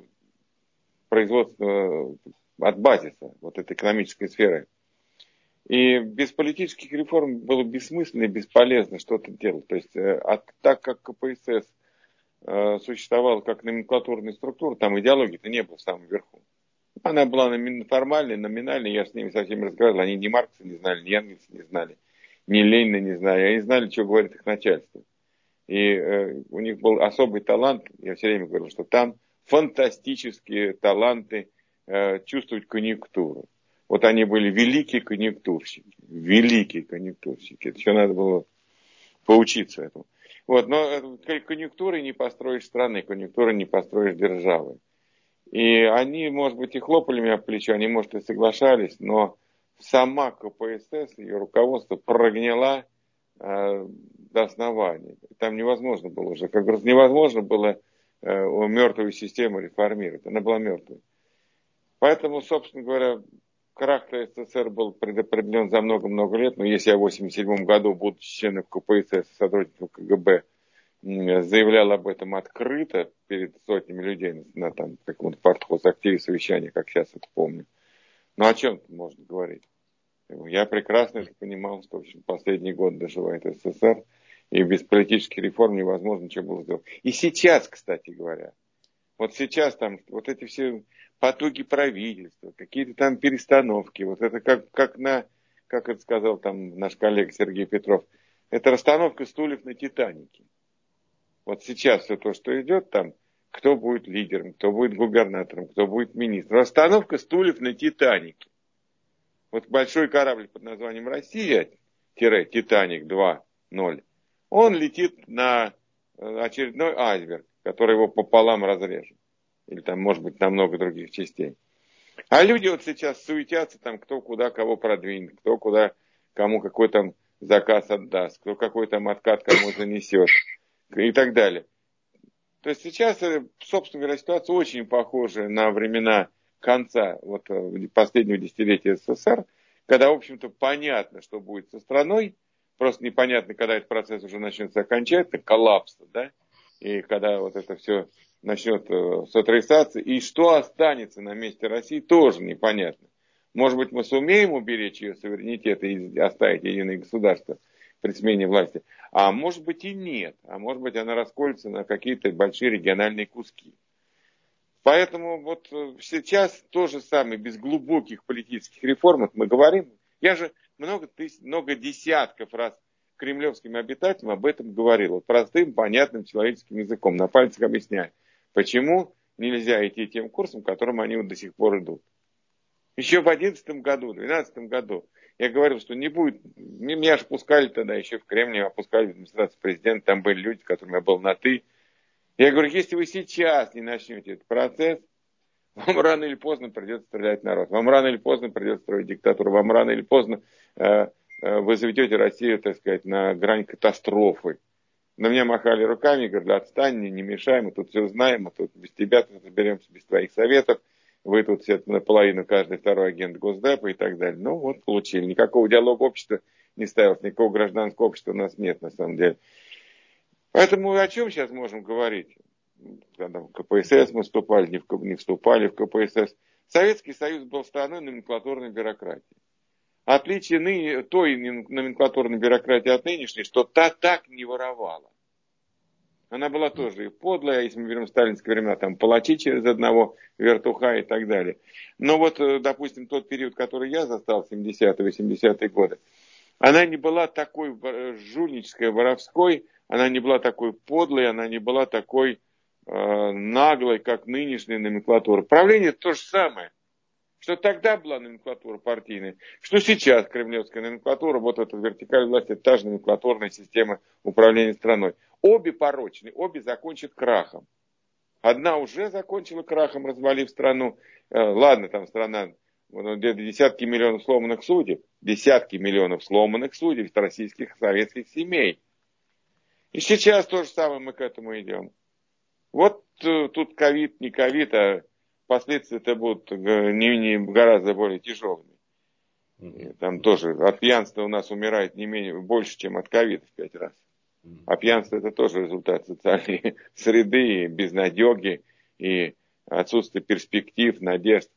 [SPEAKER 3] производства, от базиса, вот этой экономической сферы. И без политических реформ было бессмысленно и бесполезно что-то делать. То есть, а так как ка пэ эс эс существовала как номенклатурная структура, там идеологии-то не было в самом верху. Она была формальной, номинальной, я с ними со всеми разговаривал, они ни Маркса не знали, ни Энгельса не знали, ни Ленина не знали, они знали, что говорит их начальство. И э, у них был особый талант, я все время говорил, что там фантастические таланты э, чувствовать конъюнктуру. Вот они были великие конъюнктурщики, великие конъюнктурщики. Это еще надо было поучиться этому. Вот, но конъюнктурой не построишь страны, конъюнктурой не построишь державы. И они, может быть, и хлопали меня по плечу, они, может, и соглашались, но сама ка пэ эс эс, ее руководство прогнила э, до основания. Там невозможно было уже, как раз невозможно было э, мертвую систему реформировать. Она была мертвой. Поэтому, собственно говоря, крах эс эс эс эр был предопределен за много-много лет. Но если я в восемьдесят седьмом году, будучи членом ка пэ эс эс, сотрудником ка гэ бэ, заявлял об этом открыто перед сотнями людей на там, каком-то партхоз-активе совещания, как сейчас это помню. Ну о чем тут можно говорить? Я прекрасно это понимал, что в общем, последний год доживает эс эс эс эр, и без политических реформ невозможно ничего было сделать. И сейчас, кстати говоря, вот сейчас там вот эти все потуги правительства, какие-то там перестановки, вот это как, как на, как это сказал там наш коллега Сергей Петров, это расстановка стульев на Титанике. Вот сейчас все то, что идет там, кто будет лидером, кто будет губернатором, кто будет министром. Расстановка стульев на Титанике. Вот большой корабль под названием Россия-Титаник два ноль, он летит на очередной айсберг, который его пополам разрежет. Или там, может быть, на много других частей. А люди вот сейчас суетятся, там, кто куда кого продвинет, кто куда кому какой там заказ отдаст, кто какой там откат кому занесет и так далее. То есть сейчас, собственно говоря, ситуация очень похожа на времена конца вот, последнего десятилетия эс эс эс эр, когда, в общем-то, понятно, что будет со страной, просто непонятно, когда этот процесс уже начнется окончательно, коллапс, да, и когда вот это все начнет сотрясаться, и что останется на месте России, тоже непонятно. Может быть, мы сумеем уберечь ее суверенитет и оставить единое государство при смене власти. А может быть и нет. А может быть она расколется на какие-то большие региональные куски. Поэтому вот сейчас то же самое, без глубоких политических реформ, мы говорим. Я же много тысяч, много десятков раз кремлевским обитателям об этом говорил. Вот простым, понятным человеческим языком. На пальцах объясняю, почему нельзя идти тем курсом, которым они вот до сих пор идут. Еще в две тысячи одиннадцатом году, в две тысячи двенадцатом году я говорил, что не будет. Меня же пускали тогда еще в Кремль, опускали в администрацию президента, там были люди, с которыми я был на «ты». Я говорю, если вы сейчас не начнете этот процесс, вам рано или поздно придется стрелять в народ. Вам рано или поздно придется строить диктатуру. Вам рано или поздно э, э, вы заведете Россию, так сказать, на грань катастрофы. На меня махали руками, говорили, отстань, не, не мешай, мы тут все знаем, мы тут без тебя тут разберемся, без твоих советов. Вы тут все наполовину, каждый второй агент Госдепа и так далее. Ну вот, получили. Никакого диалога общества не ставилось, никакого гражданского общества у нас нет, на самом деле. Поэтому о чем сейчас можем говорить? Когда в ка пэ эс эс мы вступали, не, в, не вступали в ка пэ эс эс. Советский Союз был страной номенклатурной бюрократии. Отличие ныне, той номенклатурной бюрократии от нынешней, что та так не воровала. Она была тоже и подлая, если мы берем сталинские времена, там палачи через одного, вертуха и так далее. Но вот, допустим, тот период, который я застал, семидесятые, восьмидесятые годы, она не была такой жульнической, воровской, она не была такой подлой, она не была такой э, наглой, как нынешняя номенклатура. Правление то же самое. Что тогда была номенклатура партийная, что сейчас кремлевская номенклатура, вот эта вертикаль власти, это та же номенклатурная система управления страной. Обе порочны, обе закончат крахом. Одна уже закончила крахом, развалив страну. Ладно, там страна, где-то десятки миллионов сломанных судеб, десятки миллионов сломанных судеб российских советских семей. И сейчас то же самое мы к этому идем. Вот тут ковид, не ковид, а последствия-то будут не, не гораздо более тяжелыми. Там тоже от пьянства у нас умирает не менее, больше, чем от ковида в пять раз. А пьянство это тоже результат социальной среды, безнадеги и отсутствие перспектив, надежд.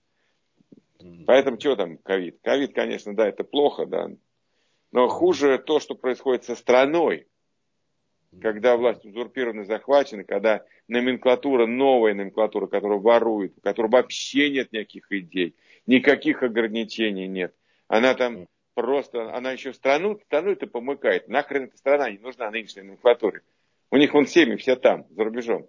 [SPEAKER 3] Поэтому что там ковид? Ковид, конечно, да, это плохо, да. Но хуже то, что происходит со страной. Когда власть узурпирована, захвачена, когда номенклатура, новая номенклатура, которая ворует, у которой вообще нет никаких идей, никаких ограничений нет. Она там просто, она еще страну, страну-то помыкает. Нахрен эта страна не нужна нынешней номенклатуре. У них вон семьи все там, за рубежом.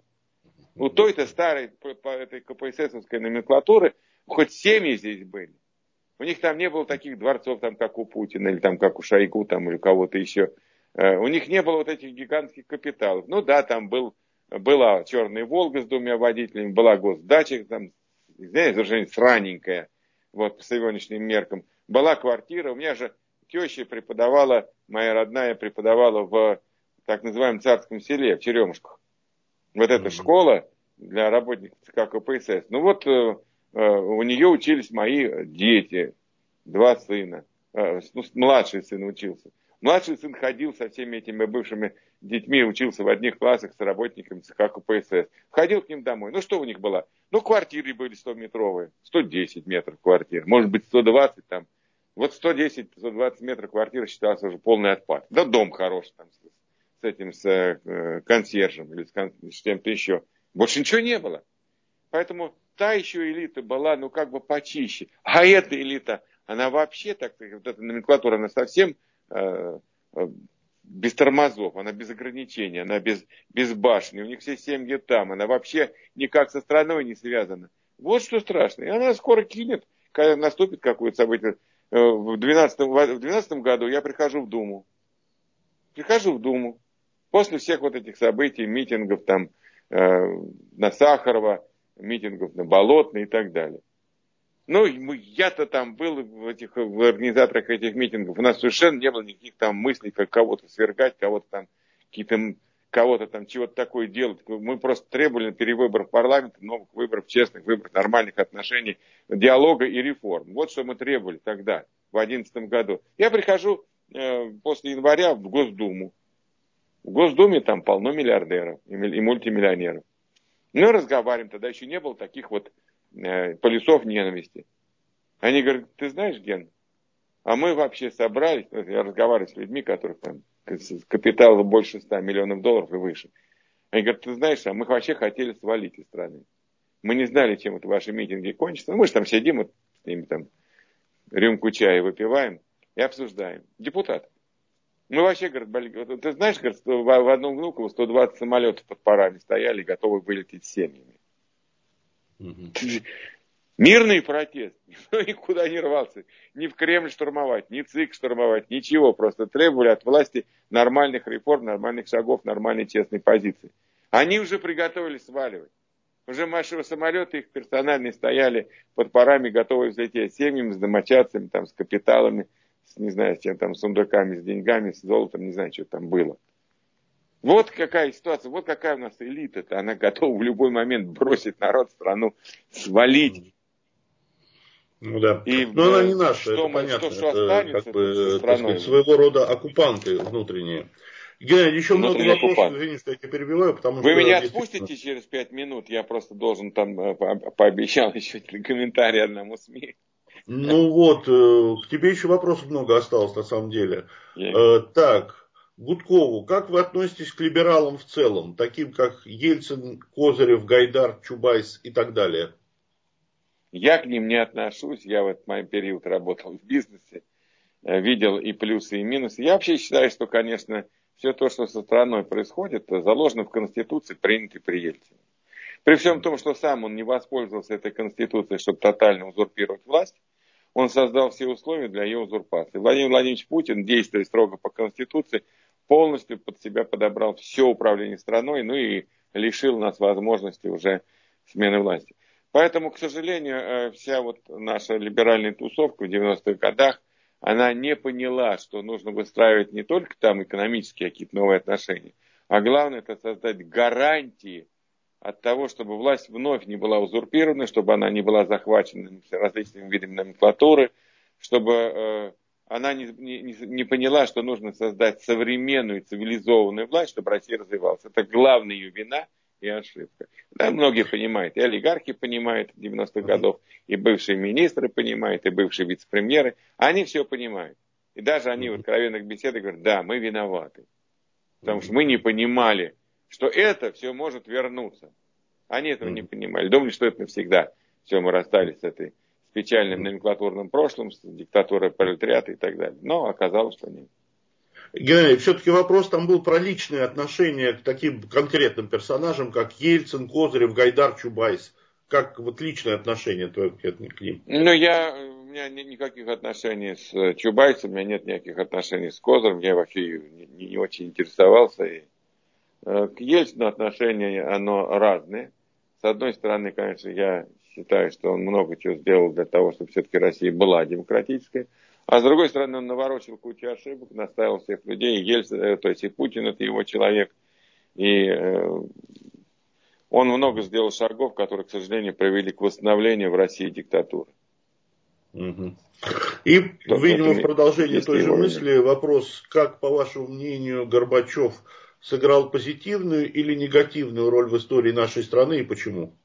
[SPEAKER 3] У той-то старой, по, по этой ка пэ эс эсовской номенклатуры, хоть семьи здесь были. У них там не было таких дворцов, там, как у Путина, или там, как у Шойгу, там, или у кого-то еще. У них не было вот этих гигантских капиталов. Ну да, там был, была черная Волга с двумя водителями, была госдача, там, знаете, совершенно сраненькая, вот, по сегодняшним меркам. Была квартира, у меня же теща преподавала, моя родная преподавала в так называемом Царском селе, в Черемушках. Вот эта mm-hmm. школа для работников ЦК ка пэ эс эс. Ну вот э, у нее учились мои дети, два сына, э, ну, младший сын учился. Младший сын ходил со всеми этими бывшими детьми, учился в одних классах с работниками ЦК ка пэ эс эс. Ходил к ним домой. Ну что у них было? Ну квартиры были стометровые, сто десять метров квартир, может быть сто двадцать там. Вот сто десять - сто двадцать метров квартиры считался уже полный отпад. Да дом хороший там с, с этим, с э, консьержем или с, кон, с чем-то еще. Больше ничего не было. Поэтому та еще элита была, ну как бы почище. А эта элита, она вообще, так сказать, вот эта номенклатура, она совсем э, э, без тормозов, она без ограничений, она без, без башни. У них все семьи там, она вообще никак со страной не связана. Вот что страшно. И она скоро кинет, когда наступит какое-то событие. В двенадцатом году я прихожу в Думу. Прихожу в Думу. После всех вот этих событий, митингов там э, на Сахарова, митингов на Болотной и так далее. Ну, я-то там был в, этих, в организаторах этих митингов. У нас совершенно не было никаких там мыслей, как кого-то свергать, кого-то там, какие-то, кого-то там чего-то такое делать. Мы просто требовали перевыборов парламента, новых выборов, честных выборов, нормальных отношений, диалога и реформ. Вот что мы требовали тогда, в две тысячи одиннадцатом году. Я прихожу э, после января в Госдуму. В Госдуме там полно миллиардеров и Они говорят, ты знаешь, Ген, а мы вообще собрались, я разговариваю с людьми, которых там капитал больше ста миллионов долларов и выше. Они говорят, ты знаешь, а мы вообще хотели свалить из страны. Мы не знали, чем это ваши митинги кончатся. Мы же там сидим, вот, с ними там рюмку чая выпиваем и обсуждаем. Депутат. Мы вообще, говорят, ты знаешь, говорят, что в одном Внуково сто двадцать самолетов под парами стояли, готовы вылететь с семьями. Mm-hmm. Мирный протест. Никто никуда не рвался. Ни в Кремль штурмовать, ни ЦИК штурмовать, ничего. Просто требовали от власти нормальных реформ, нормальных шагов, нормальной честной позиции. Они уже приготовились сваливать. Уже маршевые самолеты их персональные стояли под парами, готовые взлететь с семьями, с домочадцами, там, с капиталами, с, не знаю, с чем там, с сундуками, с деньгами, с золотом, не знаю, что там было. Вот какая ситуация, вот какая у нас элита-то. Она готова в любой момент бросить народ, страну, свалить.
[SPEAKER 1] Ну да.
[SPEAKER 3] И,
[SPEAKER 1] но она не наша,
[SPEAKER 3] что
[SPEAKER 1] это
[SPEAKER 3] мы,
[SPEAKER 1] понятно.
[SPEAKER 3] Что, что
[SPEAKER 1] это
[SPEAKER 3] останется
[SPEAKER 1] как бы,
[SPEAKER 3] со страной.
[SPEAKER 1] Так сказать, своего рода оккупанты внутренние. Геннадий, еще много вопросов, оккупант. Извини, что я тебя перебиваю, потому
[SPEAKER 3] Вы
[SPEAKER 1] что...
[SPEAKER 3] меня отпустите через пять минут, я просто должен там, пообещал еще комментарий одному СМИ.
[SPEAKER 1] Ну вот, к тебе еще вопросов много осталось на самом деле. Я... Так, Гудкову, как вы относитесь к либералам в целом, таким как Ельцин, Козырев, Гайдар, Чубайс и так далее?
[SPEAKER 3] Я к ним не отношусь, я в этот мой период работал в бизнесе, видел и плюсы, и минусы. Я вообще считаю, что, конечно, все то, что со страной происходит, заложено в Конституции, принято при Ельцине. При всем том, что сам он не воспользовался этой Конституцией, чтобы тотально узурпировать власть, он создал все условия для ее узурпации. Владимир Владимирович Путин, действуя строго по Конституции, полностью под себя подобрал все управление страной, ну и лишил нас возможности уже смены власти. Поэтому, к сожалению, вся вот наша либеральная тусовка в девяностых годах, она не поняла, что нужно выстраивать не только там экономические какие-то новые отношения, а главное это создать гарантии от того, чтобы власть вновь не была узурпирована, чтобы она не была захвачена различными видами номенклатуры, чтобы э, она не, не, не поняла, что нужно создать современную цивилизованную власть, чтобы Россия развивалась. Это главная ее вина и ошибка. Да, многие понимают, и олигархи понимают девяностых годов, и бывшие министры понимают, и бывшие вице-премьеры. Они все понимают. И даже они в откровенных беседах говорят, да, мы виноваты. Потому что мы не понимали, что это все может вернуться. Они этого не понимали. Думали, что это навсегда. Все, мы расстались с этой с печальным номенклатурным прошлым, с диктатурой пролетариата и так далее. Но оказалось, что нет.
[SPEAKER 1] Геннадий, все-таки вопрос там был про личные отношения к таким конкретным персонажам, как Ельцин, Козырев, Гайдар, Чубайс. Как вот личные отношения твои к ним?
[SPEAKER 3] Ну, я, у меня нет никаких отношений с Чубайсом, у меня нет никаких отношений с Козыревым, я вообще не, не очень интересовался. И, э, к Ельцину отношение, оно разное. С одной стороны, конечно, я считаю, что он много чего сделал для того, чтобы все-таки Россия была демократической. А с другой стороны, он наворочил кучу ошибок, наставил всех людей. И Ельцин, то есть и Путин, это его человек. И э, он много сделал шагов, которые, к сожалению, привели к восстановлению в России диктатуры.
[SPEAKER 1] Угу. И, то, видимо, в продолжение той же мысли вопрос, как, по вашему мнению, Горбачев сыграл позитивную или негативную роль в истории нашей страны и почему?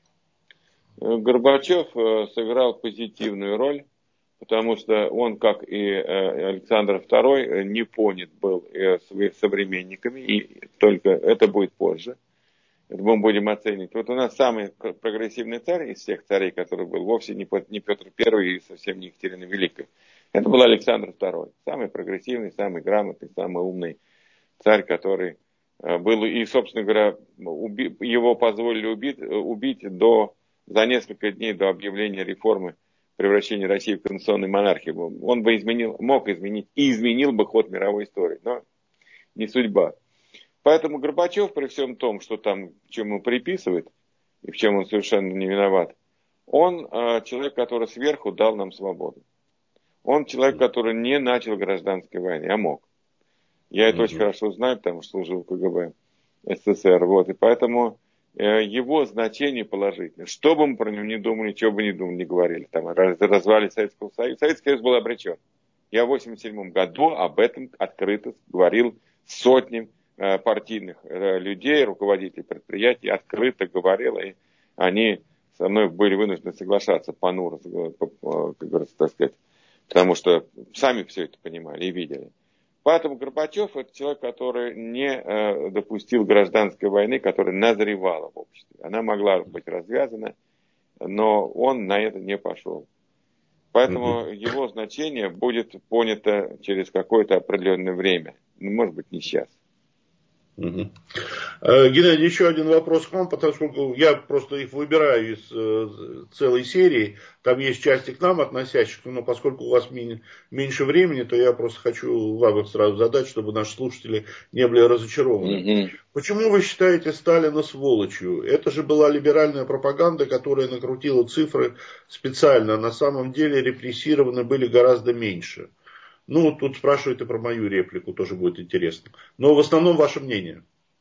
[SPEAKER 3] Горбачев сыграл позитивную роль, потому что он, как и Александр второй, не понят был своими современниками, и только это будет позже. Это мы будем оценивать. Вот у нас самый прогрессивный царь из всех царей, который был, вовсе не Петр Первый и совсем не Екатерина Великая. Это был Александр второй. Самый прогрессивный, самый грамотный, самый умный царь, который был, и, собственно говоря, уби, его позволили убить, убить до, за несколько дней до объявления реформы превращения России в конституционную монархию. Он бы изменил, мог изменить и изменил бы ход мировой истории, но не судьба. Поэтому Горбачев, при всем том, что там, чем ему приписывают, и в чем он совершенно не виноват, он э, человек, который сверху дал нам свободу. Он человек, который не начал гражданской войны, а мог. Я это mm-hmm. очень хорошо знаю, потому что служил в КГБ СССР. Вот, и поэтому э, его значение положительное. Что бы мы про него не думали, что бы ни думали, не говорили. Там, раз, развале Советского Союза. Советский Союз был обречен. Я в восемьдесят седьмом году об этом открыто говорил сотням партийных людей, руководителей предприятий, открыто говорил, и они со мной были вынуждены соглашаться понуро, как говорится, так сказать, потому что сами все это понимали и видели. Поэтому Горбачев — это человек, который не допустил гражданской войны, которая назревала в обществе. Она могла быть развязана, но он на это не пошел. Поэтому mm-hmm. его значение будет понято через какое-то определенное время. Ну, может быть, не сейчас.
[SPEAKER 1] Угу. Геннадий, еще один вопрос к вам, потому что я просто их выбираю из э, целой серии. Там есть части к нам относящихся, но поскольку у вас ми- меньше времени, то я просто хочу вам их сразу задать, чтобы наши слушатели не были разочарованы. Угу. Почему вы считаете Сталина сволочью? Это же была либеральная пропаганда, которая накрутила цифры специально. На самом деле репрессированы были гораздо меньше. Ну, тут спрашивают и про мою реплику, тоже будет интересно. Но в основном ваше мнение.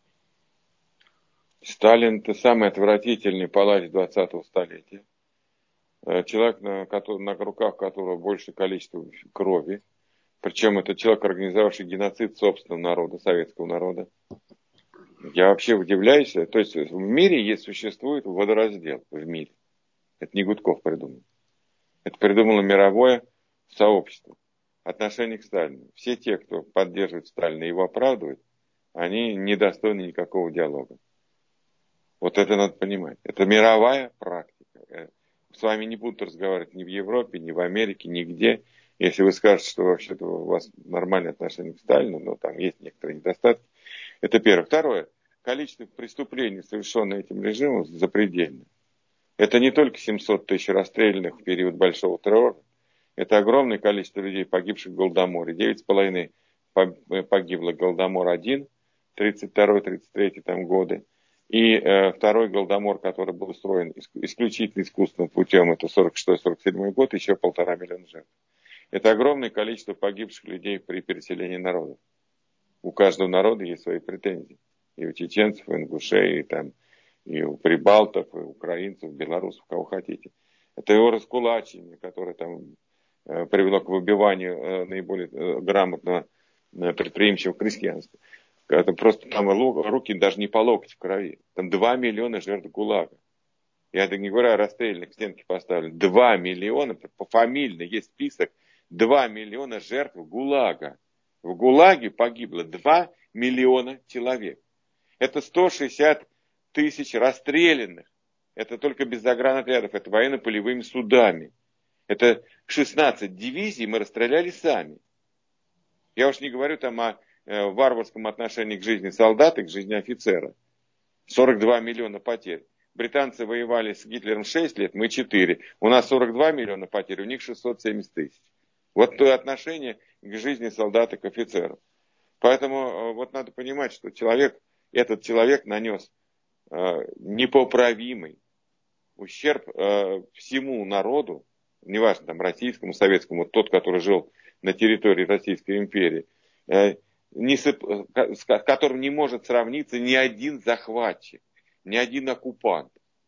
[SPEAKER 3] Сталин – это самый отвратительный палач двадцатого столетия. Человек, на, на руках которого большее количество крови. Причем это человек, организовавший геноцид собственного народа, советского народа. Я вообще удивляюсь. То есть в мире есть, существует водораздел в мире. Это не Гудков придумал. Это придумало мировое сообщество. Отношение к Сталину. Все те, кто поддерживает Сталина и его оправдывает, они недостойны никакого диалога. Вот это надо понимать. Это мировая практика. С вами не будут разговаривать ни в Европе, ни в Америке, нигде. Если вы скажете, что вообще-то у вас нормальное отношение к Сталину, но там есть некоторые недостатки. Это первое. Второе. Количество преступлений, совершенных этим режимом, запредельно. Это не только семьсот тысяч расстрелянных в период Большого террора. Это огромное количество людей, погибших в Голодоморе. девять с половиной погибло Голодомор один, тридцать второй тридцать третий там годы. И э, второй Голодомор, который был устроен исключительно искусственным путем, это сорок шестой сорок седьмой год, еще полтора миллиона жертв. Это огромное количество погибших людей при переселении народов. У каждого народа есть свои претензии. И у чеченцев, и у ингушей, и, там, и у прибалтов, и у украинцев, белорусов, кого хотите. Это его раскулачивание, которое там привело к выбиванию наиболее грамотного предприимчивого крестьянства. Это просто там руки даже не по локоть в крови. Там два миллиона жертв ГУЛАГа. Я так не говорю о расстрельных, стенки поставлены. два миллиона, пофамильно есть список, два миллиона жертв ГУЛАГа. В ГУЛАГе погибло два миллиона человек. Это сто шестьдесят тысяч расстрелянных. Это только без загранотрядов, это военно-полевыми судами. Это шестнадцать дивизий мы расстреляли сами. Я уж не говорю там о э, варварском отношении к жизни солдата и к жизни офицера. сорок два миллиона потерь. Британцы воевали с Гитлером шесть лет, мы четыре. У нас сорок два миллиона потерь, у них шестьсот семьдесят тысяч. Вот то отношение к жизни солдата к офицеру. Поэтому э, вот надо понимать, что человек, этот человек нанес э, непоправимый ущерб э, всему народу, неважно, там, российскому, советскому, тот, который жил на территории Российской империи, э, не, с которым не может сравниться ни один захватчик, ни один оккупант.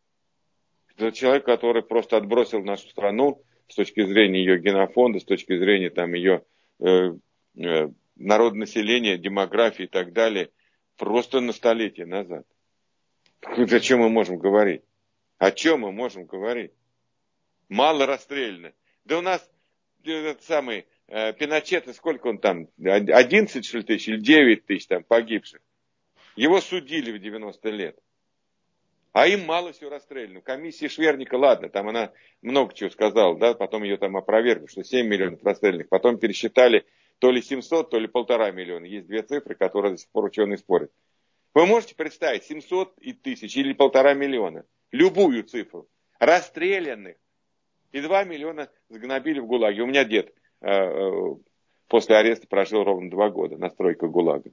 [SPEAKER 3] Это человек, который просто отбросил нашу страну с точки зрения ее генофонда, с точки зрения там, ее э, э, народонаселения, демографии и так далее, просто на столетие назад. О чем мы можем говорить? О чем мы можем говорить? Мало расстреляно. Да у нас этот самый э, Пиночет, сколько он там, одиннадцать что ли, тысяч или девять тысяч там погибших. Его судили в девяносто лет. А им мало всего расстреляно. Комиссия Шверника, ладно, там она много чего сказала, да, потом ее там опровергли, что семь миллионов расстрелянных. Потом пересчитали то ли семьсот, то ли полтора миллиона. Есть две цифры, которые до сих пор ученые спорят. Вы можете представить семьсот и тысяч или полтора миллиона? Любую цифру. Расстрелянных. И два миллиона сгнобили в ГУЛАГе. У меня дед э, э, после ареста прожил ровно два года на стройках ГУЛАГа.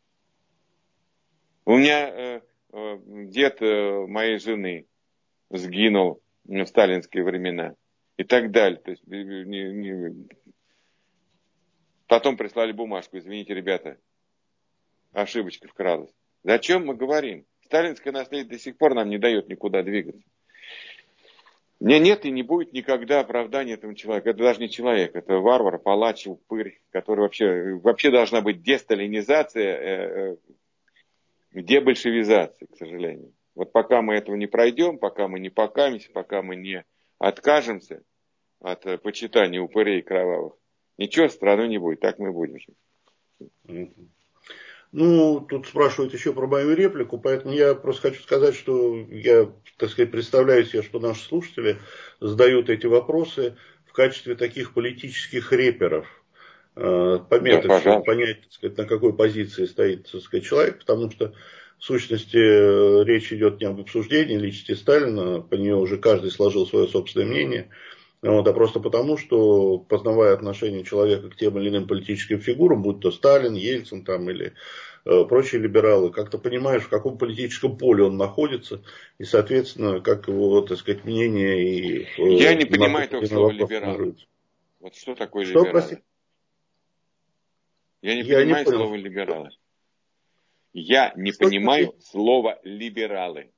[SPEAKER 3] У меня э, э, дед э, моей жены сгинул в сталинские времена. И так далее. То есть, не, не... Потом прислали бумажку. Извините, ребята, ошибочка вкралась. О чем мы говорим? Сталинское наследие до сих пор нам не дает никуда двигаться. Мне нет и не будет никогда оправдания этому человеку. Это даже не человек, это варвар, палач, упырь, который вообще, вообще должна быть десталинизация, э, э, дебольшевизация, к сожалению. Вот пока мы этого не пройдем, пока мы не покаемся, пока мы не откажемся от почитания упырей кровавых, ничего страны не будет, так мы будем.
[SPEAKER 1] Ну, тут спрашивают еще про мою реплику, поэтому я просто хочу сказать, что я, так сказать, представляю себе, что наши слушатели задают эти вопросы в качестве таких политических реперов, пометок, да, чтобы понять, так сказать, на какой позиции стоит, так сказать, человек, потому что в сущности речь идет не об обсуждении личности Сталина, по нее уже каждый сложил свое собственное мнение, вот, а просто потому, что, познавая отношение человека к тем или иным политическим фигурам, будь то Сталин, Ельцин там, или э, прочие либералы, как-то понимаешь, в каком политическом поле он находится, и, соответственно, как его, так сказать, мнение и... Э,
[SPEAKER 3] Я не понимаю этого слова либерал. Вот что такое
[SPEAKER 1] что,
[SPEAKER 3] либералы?
[SPEAKER 1] Прости?
[SPEAKER 3] Я не
[SPEAKER 1] Я
[SPEAKER 3] понимаю
[SPEAKER 1] не
[SPEAKER 3] слова либералы. Я не что понимаю это? Слово либералы.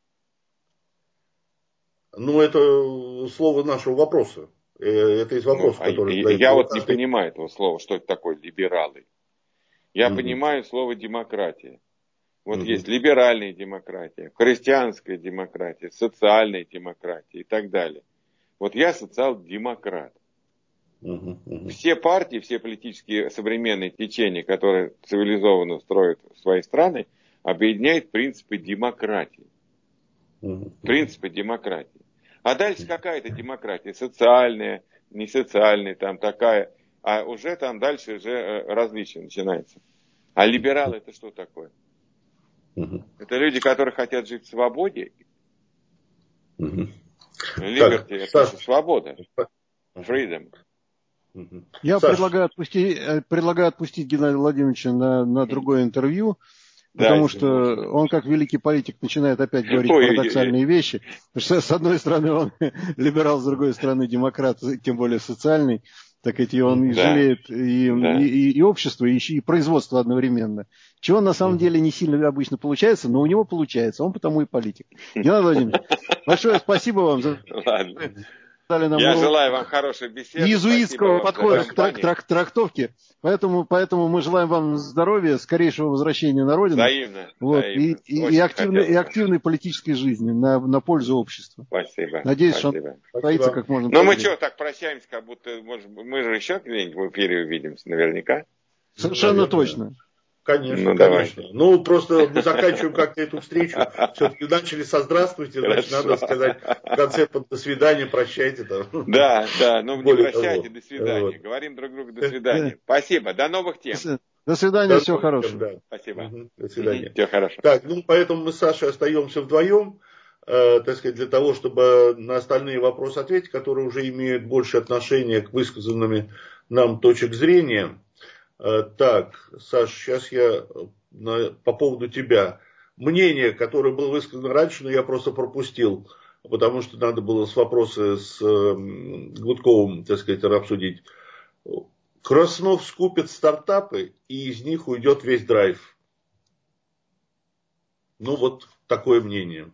[SPEAKER 1] Ну, это слово нашего вопроса. Это из вопроса, ну, который...
[SPEAKER 3] Я, я вот не понимаю этого слова, что это такое либералы. Я угу. понимаю слово демократия. Вот угу. есть либеральная демократия, христианская демократия, социальная демократия и так далее. Вот я социал-демократ. Угу. Угу. Все партии, все политические современные течения, которые цивилизованно строят свои страны, объединяют принципы демократии. Угу. Принципы демократии. А дальше какая-то демократия, социальная, не социальная, там такая, а уже там дальше уже различия начинается. А либералы это что такое? Угу. Это люди, которые хотят жить в свободе. Либерти это Саш, свобода. Freedom.
[SPEAKER 2] Я Саш. предлагаю отпустить, предлагаю отпустить Геннадия Владимировича на, на другое интервью. Потому да, что он, как великий политик, начинает опять говорить Ой, парадоксальные вещи. Потому что, с одной стороны, он либерал, с другой стороны, демократ, тем более социальный. Так эти он и да. жалеет и, да. и, и, и общество, и, и производство одновременно. Чего на самом деле не сильно обычно получается, но у него получается. Он потому и политик. Геннадий Владимирович, большое спасибо вам за...
[SPEAKER 3] Ладно. Нам Я желаю вам хорошей беседы.
[SPEAKER 2] Иезуитского подхода к трак, трак, трактовке. Поэтому, поэтому мы желаем вам здоровья, скорейшего возвращения на родину.
[SPEAKER 3] Взаимно.
[SPEAKER 2] Вот,
[SPEAKER 3] взаимно.
[SPEAKER 2] И, и, и, активной, и активной политической жизни на, на пользу обществу.
[SPEAKER 3] Спасибо.
[SPEAKER 2] Надеюсь,
[SPEAKER 3] Спасибо.
[SPEAKER 2] что состоится как можно
[SPEAKER 3] быстрее. Ну мы что, так прощаемся, как будто может, мы же еще где-нибудь в эфире увидимся, наверняка.
[SPEAKER 2] Совершенно Наверное. точно.
[SPEAKER 1] Конечно, ну, конечно. Давай. Ну, просто мы заканчиваем как-то эту встречу. Все-таки начали со здравствуйте, значит, надо сказать в конце до свидания, прощайте. Там.
[SPEAKER 3] Да, да, ну не прощайте, до свидания. Вот. Говорим друг другу до свидания. Спасибо, до новых тем.
[SPEAKER 2] До свидания, до всего хорошего.
[SPEAKER 1] Тем, да.
[SPEAKER 3] Спасибо.
[SPEAKER 1] Угу, до свидания.
[SPEAKER 3] Угу, всего хорошего.
[SPEAKER 1] Так, ну, поэтому мы с Сашей остаемся вдвоем, э, так сказать, для того, чтобы на остальные вопросы ответить, которые уже имеют больше отношения к высказанным нам точек зрения. Так, Саш, сейчас я на, по поводу тебя. Мнение, которое было высказано раньше, но я просто пропустил, потому что надо было с вопросы с э, Гудковым, так сказать, обсудить. Краснов скупит стартапы, и из них уйдет весь драйв. Ну, вот такое мнение.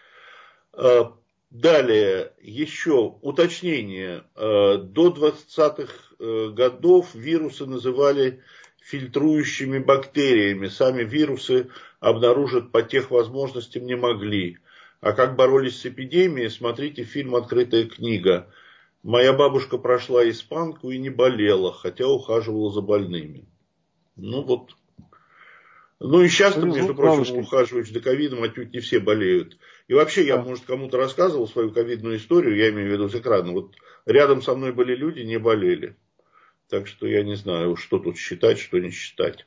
[SPEAKER 1] Далее, еще уточнение. До двадцатых годов вирусы называли фильтрующими бактериями. Сами вирусы обнаружить по тех возможностям не могли. А как боролись с эпидемией, смотрите фильм «Открытая книга». Моя бабушка прошла испанку и не болела, хотя ухаживала за больными. Ну вот. Ну и сейчас, между прочим, ухаживающие за ковидом отнюдь не все болеют. И вообще, я, может, кому-то рассказывал свою ковидную историю, я имею в виду с экрана. Вот рядом со мной были люди, не болели. Так что я не знаю, что тут считать, что не считать.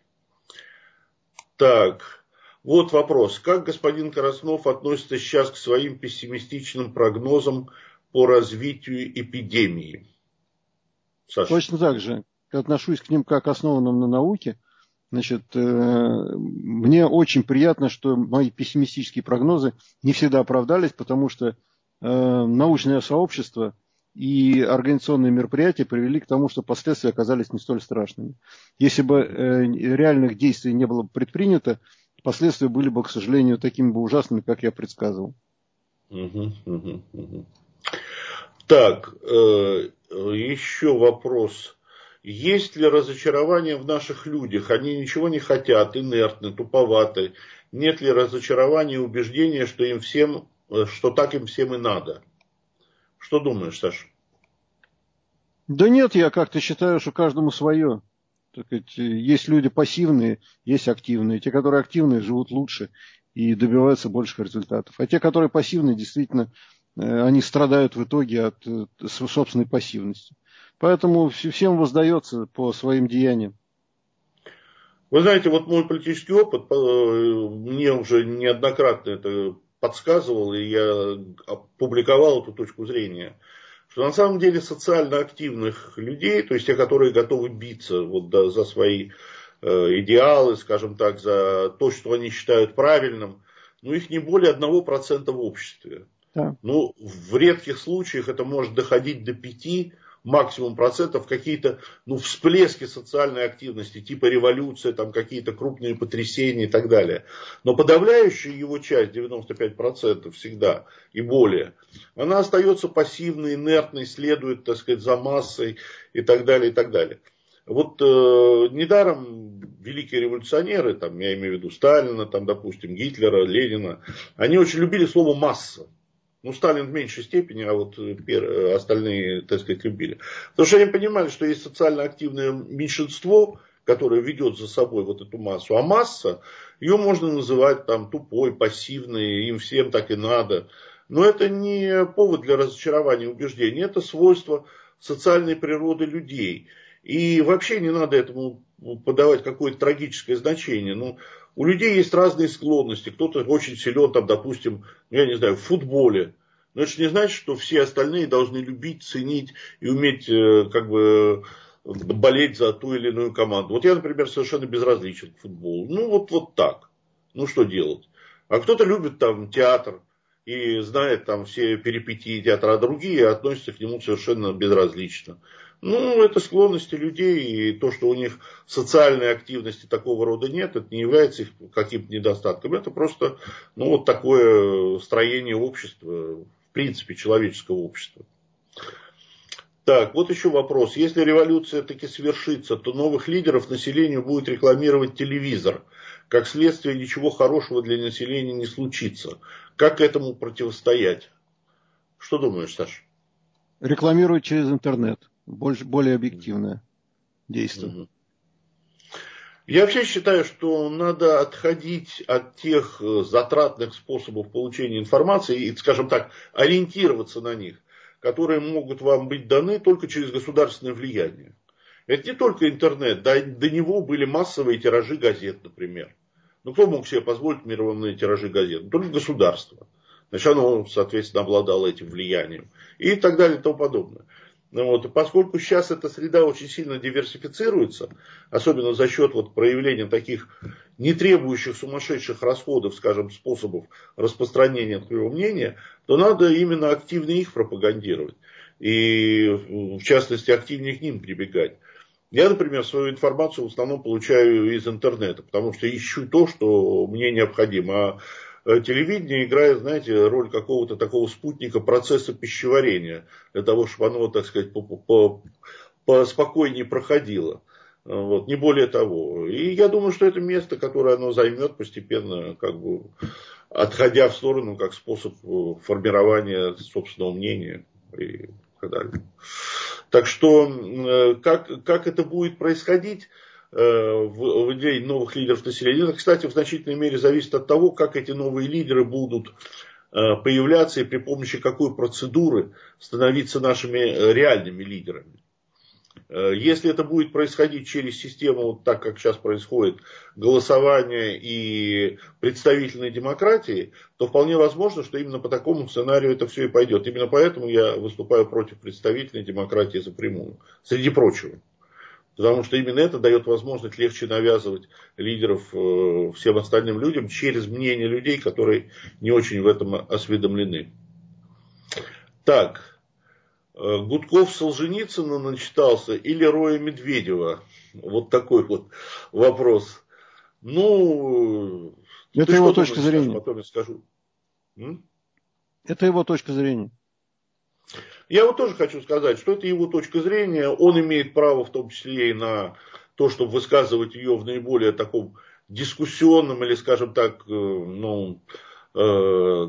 [SPEAKER 1] Так, вот вопрос. Как господин Краснов относится сейчас к своим пессимистичным прогнозам по развитию эпидемии?
[SPEAKER 2] Саша. Точно так же. Отношусь к ним как основанным на науке. Значит, э, мне очень приятно, что мои пессимистические прогнозы не всегда оправдались, потому что э, научное сообщество и организационные мероприятия привели к тому, что последствия оказались не столь страшными. Если бы э, реальных действий не было предпринято, последствия были бы, к сожалению, такими бы ужасными, как я предсказывал.
[SPEAKER 1] Угу, угу, угу. Так, э, еще вопрос. Есть ли разочарование в наших людях? Они ничего не хотят, инертны, туповаты, нет ли разочарования и убеждения, что им всем, что так им всем и надо? Что думаешь, Саша?
[SPEAKER 2] Да нет, я как-то считаю, что каждому свое. Так сказать, есть люди пассивные, есть активные. Те, которые активные, живут лучше и добиваются больших результатов. А те, которые пассивные, действительно, они страдают в итоге от собственной пассивности. Поэтому всем воздается по своим деяниям.
[SPEAKER 1] Вы знаете, вот мой политический опыт, мне уже неоднократно это подсказывал, и я опубликовал эту точку зрения, что на самом деле социально активных людей, то есть те, которые готовы биться вот, да, за свои э, идеалы, скажем так, за то, что они считают правильным, ну их не более одного процента в обществе. Да. Ну, в редких случаях это может доходить до пяти максимум процентов, какие-то ну, всплески социальной активности, типа революция, там какие-то крупные потрясения и так далее. Но подавляющая его часть, девяносто пять процентов всегда и более, она остается пассивной, инертной, следует, так сказать, за массой и так далее, и так далее. Вот э, недаром великие революционеры, там, я имею в виду Сталина, там, допустим, Гитлера, Ленина, они очень любили слово «масса». Ну, Сталин в меньшей степени, а вот остальные, так сказать, любили. Потому что они понимали, что есть социально активное меньшинство, которое ведет за собой вот эту массу. А масса, ее можно называть там тупой, пассивной, им всем так и надо. Но это не повод для разочарования и убеждений. Это свойство социальной природы людей. И вообще не надо этому подавать какое-то трагическое значение. Ну, у людей есть разные склонности. Кто-то очень силен, там, допустим, я не знаю, в футболе. Но это же не значит, что все остальные должны любить, ценить и уметь как бы болеть за ту или иную команду. Вот я, например, совершенно безразличен к футболу. Ну, вот, вот так. Ну, что делать? А кто-то любит там театр и знает там все перипетии театра, а другие относятся к нему совершенно безразлично. Ну, это склонности людей, и то, что у них социальной активности такого рода нет, это не является их каким-то недостатком. Это просто, ну, вот такое строение общества, в принципе, человеческого общества. Так, вот еще вопрос. Если революция таки свершится, то новых лидеров населению будет рекламировать телевизор. Как следствие, ничего хорошего для населения не случится. Как этому противостоять? Что думаешь, Саша?
[SPEAKER 2] Рекламируют через интернет. Больше, более объективное действие.
[SPEAKER 1] Я вообще считаю, что надо отходить от тех затратных способов получения информации и, скажем так, ориентироваться на них, которые могут вам быть даны только через государственное влияние. Это не только интернет, до, до него были массовые тиражи газет, например. Ну, кто мог себе позволить мировые тиражи газет? Только государство. Значит, оно, соответственно, обладало этим влиянием. И так далее и тому подобное. Вот. И поскольку сейчас эта среда очень сильно диверсифицируется, особенно за счет вот проявления таких не требующих сумасшедших расходов, скажем, способов распространения своего мнения, то надо именно активно их пропагандировать. И, в частности, активнее к ним прибегать. Я, например, свою информацию в основном получаю из интернета, потому что ищу то, что мне необходимо. А телевидение играет, знаете, роль какого-то такого спутника процесса пищеварения, для того, чтобы оно, так сказать, поспокойнее проходило. Вот, не более того. И я думаю, что это место, которое оно займет постепенно, как бы отходя в сторону, как способ формирования собственного мнения и так далее. Так что, как, как это будет происходить в выделении новых лидеров населения, это, кстати, в значительной мере зависит от того, как эти новые лидеры будут появляться и при помощи какой процедуры становиться нашими реальными лидерами. Если это будет происходить через систему, вот так как сейчас происходит, голосования и представительной демократии, то вполне возможно, что именно по такому сценарию это все и пойдет. Именно поэтому я выступаю против представительной демократии запрямую, среди прочего. Потому что именно это дает возможность легче навязывать лидеров всем остальным людям через мнение людей, которые не очень в этом осведомлены. Так. Гудков Солженицына начитался или Роя Медведева? Вот такой вот вопрос. Ну,
[SPEAKER 2] это его точка
[SPEAKER 1] думаешь,
[SPEAKER 2] зрения.
[SPEAKER 1] Потом я скажу. М?
[SPEAKER 2] Это его точка зрения.
[SPEAKER 1] Я вот тоже хочу сказать, что это его точка зрения. Он имеет право в том числе и на то, чтобы высказывать ее в наиболее таком дискуссионном или, скажем так, ну, э,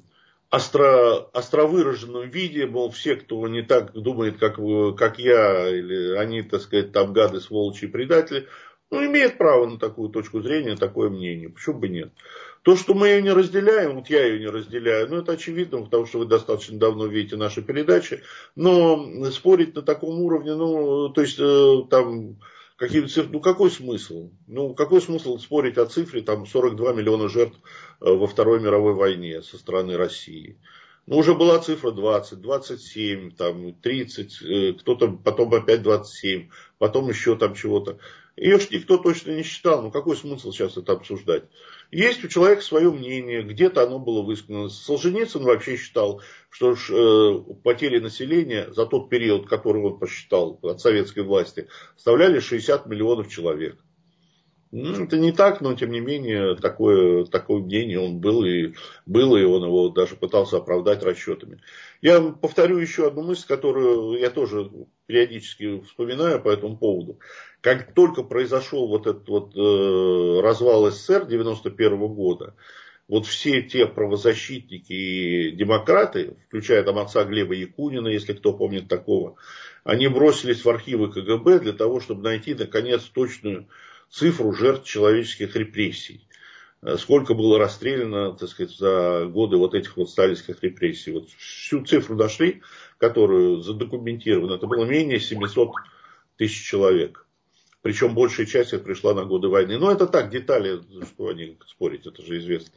[SPEAKER 1] остро, остро выраженном виде, мол, все, кто не так думает, как, как я, или они, так сказать, там гады, сволочи и предатели, ну, имеет право на такую точку зрения, такое мнение. Почему бы нет? То, что мы ее не разделяем, вот я ее не разделяю, ну, это очевидно, потому что вы достаточно давно видите наши передачи, но спорить на таком уровне, ну, то есть, там, какие цифры, ну, какой смысл? Ну, какой смысл спорить о цифре, там, сорок два миллиона жертв во Второй мировой войне со стороны России? Ну, уже была цифра двадцать, двадцать семь, там, тридцать, кто-то потом опять двадцать семь, потом еще там чего-то. Ее ж никто точно не считал, ну какой смысл сейчас это обсуждать? Есть у человека свое мнение, где-то оно было высказано. Солженицын вообще считал, что ж, э, потери населения за тот период, который он посчитал от советской власти, составляли шестьдесят миллионов человек. Ну, это не так, но тем не менее такое, такое мнение он был и, было, и он его даже пытался оправдать расчетами. Я повторю еще одну мысль, которую я тоже периодически вспоминаю по этому поводу. Как только произошел вот этот вот э, развал СССР девяносто первого года, вот все те правозащитники и демократы, включая там отца Глеба Якунина, если кто помнит такого, они бросились в архивы КГБ для того, чтобы найти наконец точную цифру жертв человеческих репрессий. Сколько было расстреляно, так сказать, за годы вот этих вот сталинских репрессий. Вот всю цифру нашли, которую задокументировано. Это было менее семисот тысяч человек. Причем большая часть их пришла на годы войны. Но это так, детали, что они спорить, это же известно.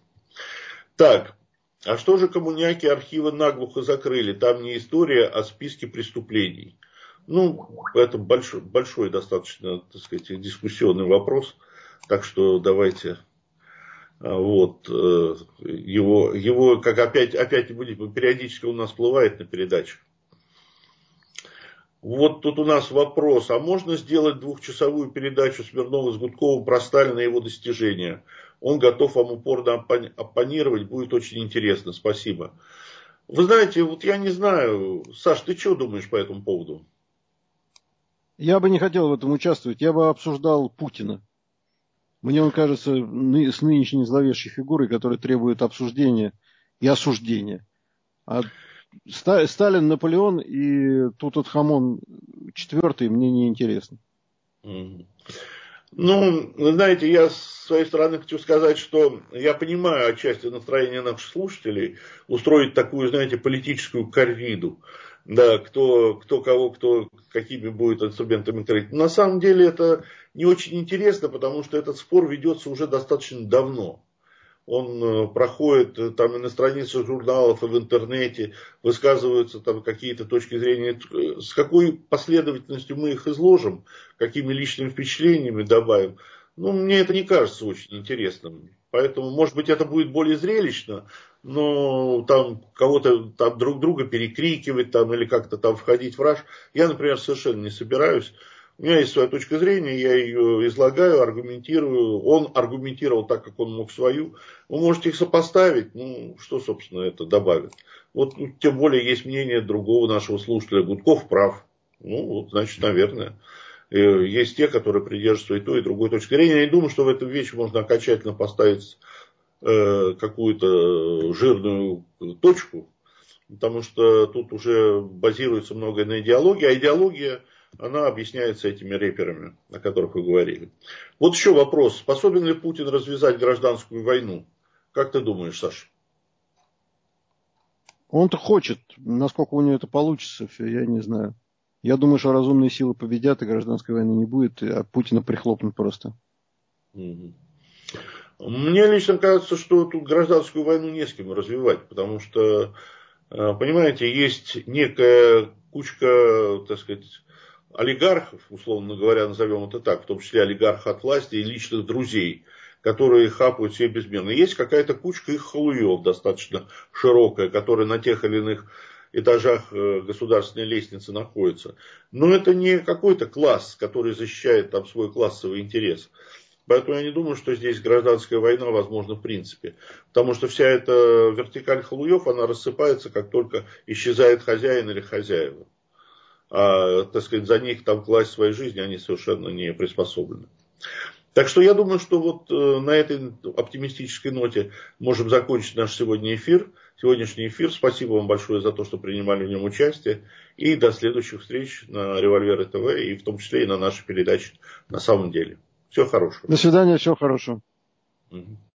[SPEAKER 1] Так, а что же коммуняки архивы наглухо закрыли? Там не история, а списки преступлений. Ну, это большой, большой достаточно, так сказать, дискуссионный вопрос. Так что давайте вот его, его как опять, опять периодически у нас всплывает на передачах. Вот тут у нас вопрос. А можно сделать двухчасовую передачу Смирнова с Гудковым про Сталина и его достижения? Он готов вам упорно оппонировать. Будет очень интересно. Спасибо. Вы знаете, вот я не знаю. Саш, ты что думаешь по этому поводу?
[SPEAKER 2] Я бы не хотел в этом участвовать. Я бы обсуждал Путина. Мне он кажется с нынешней зловещей фигурой, которая требует обсуждения и осуждения. А Сталин, Наполеон и Тутанхамон четвертый мне не интересно.
[SPEAKER 1] Ну, знаете, я с своей стороны хочу сказать, что я понимаю отчасти настроение наших слушателей устроить такую, знаете, политическую корриду. Да, кто, кто кого, кто какими будет инструментами крыть. На самом деле это не очень интересно, потому что этот спор ведется уже достаточно давно. Он проходит там и на страницах журналов, и в интернете, высказываются там какие-то точки зрения. С какой последовательностью мы их изложим, какими личными впечатлениями добавим, ну, мне это не кажется очень интересным. Поэтому, может быть, это будет более зрелищно, но там кого-то там друг друга перекрикивать там, или как-то там входить в раж, я, например, совершенно не собираюсь. У меня есть своя точка зрения, я ее излагаю, аргументирую. Он аргументировал так, как он мог свою. Вы можете их сопоставить, ну, что, собственно, это добавит. Вот, ну, тем более, есть мнение другого нашего слушателя. Гудков прав. Ну, вот, значит, наверное. Есть те, которые придерживаются и той, и другой точки зрения. Я не думаю, что в эту вещь можно окончательно поставить э, какую-то жирную точку. Потому что тут уже базируется многое на идеологии. А идеология, она объясняется этими реперами, о которых вы говорили. Вот еще вопрос. Способен ли Путин развязать гражданскую войну? Как ты думаешь, Саша?
[SPEAKER 2] Он-то хочет. Насколько у него это получится, все, я не знаю. Я думаю, что разумные силы победят, и гражданской войны не будет, а Путина прихлопнут просто.
[SPEAKER 1] Угу. Мне лично кажется, что тут гражданскую войну не с кем развивать, потому что, понимаете, есть некая кучка, так сказать, олигархов, условно говоря, назовем это так, в том числе олигархов от власти и личных друзей, которые хапают себе безмерно. Есть какая-то кучка их халуев достаточно широкая, которая на тех или иных этажах государственной лестницы находится. Но это не какой-то класс, который защищает там свой классовый интерес. Поэтому я не думаю, что здесь гражданская война возможна в принципе. Потому что вся эта вертикаль халуев, она рассыпается, как только исчезает хозяин или хозяева. А, так сказать, за них там класть своей жизни, они совершенно не приспособлены. Так что я думаю, что вот на этой оптимистической ноте можем закончить наш сегодня эфир. Сегодняшний эфир. Спасибо вам большое за то, что принимали в нем участие. И до следующих встреч на Револьвере ТВ, и в том числе и на нашей передаче «На самом деле». Всего хорошего.
[SPEAKER 2] До свидания, всего хорошего.
[SPEAKER 1] Угу.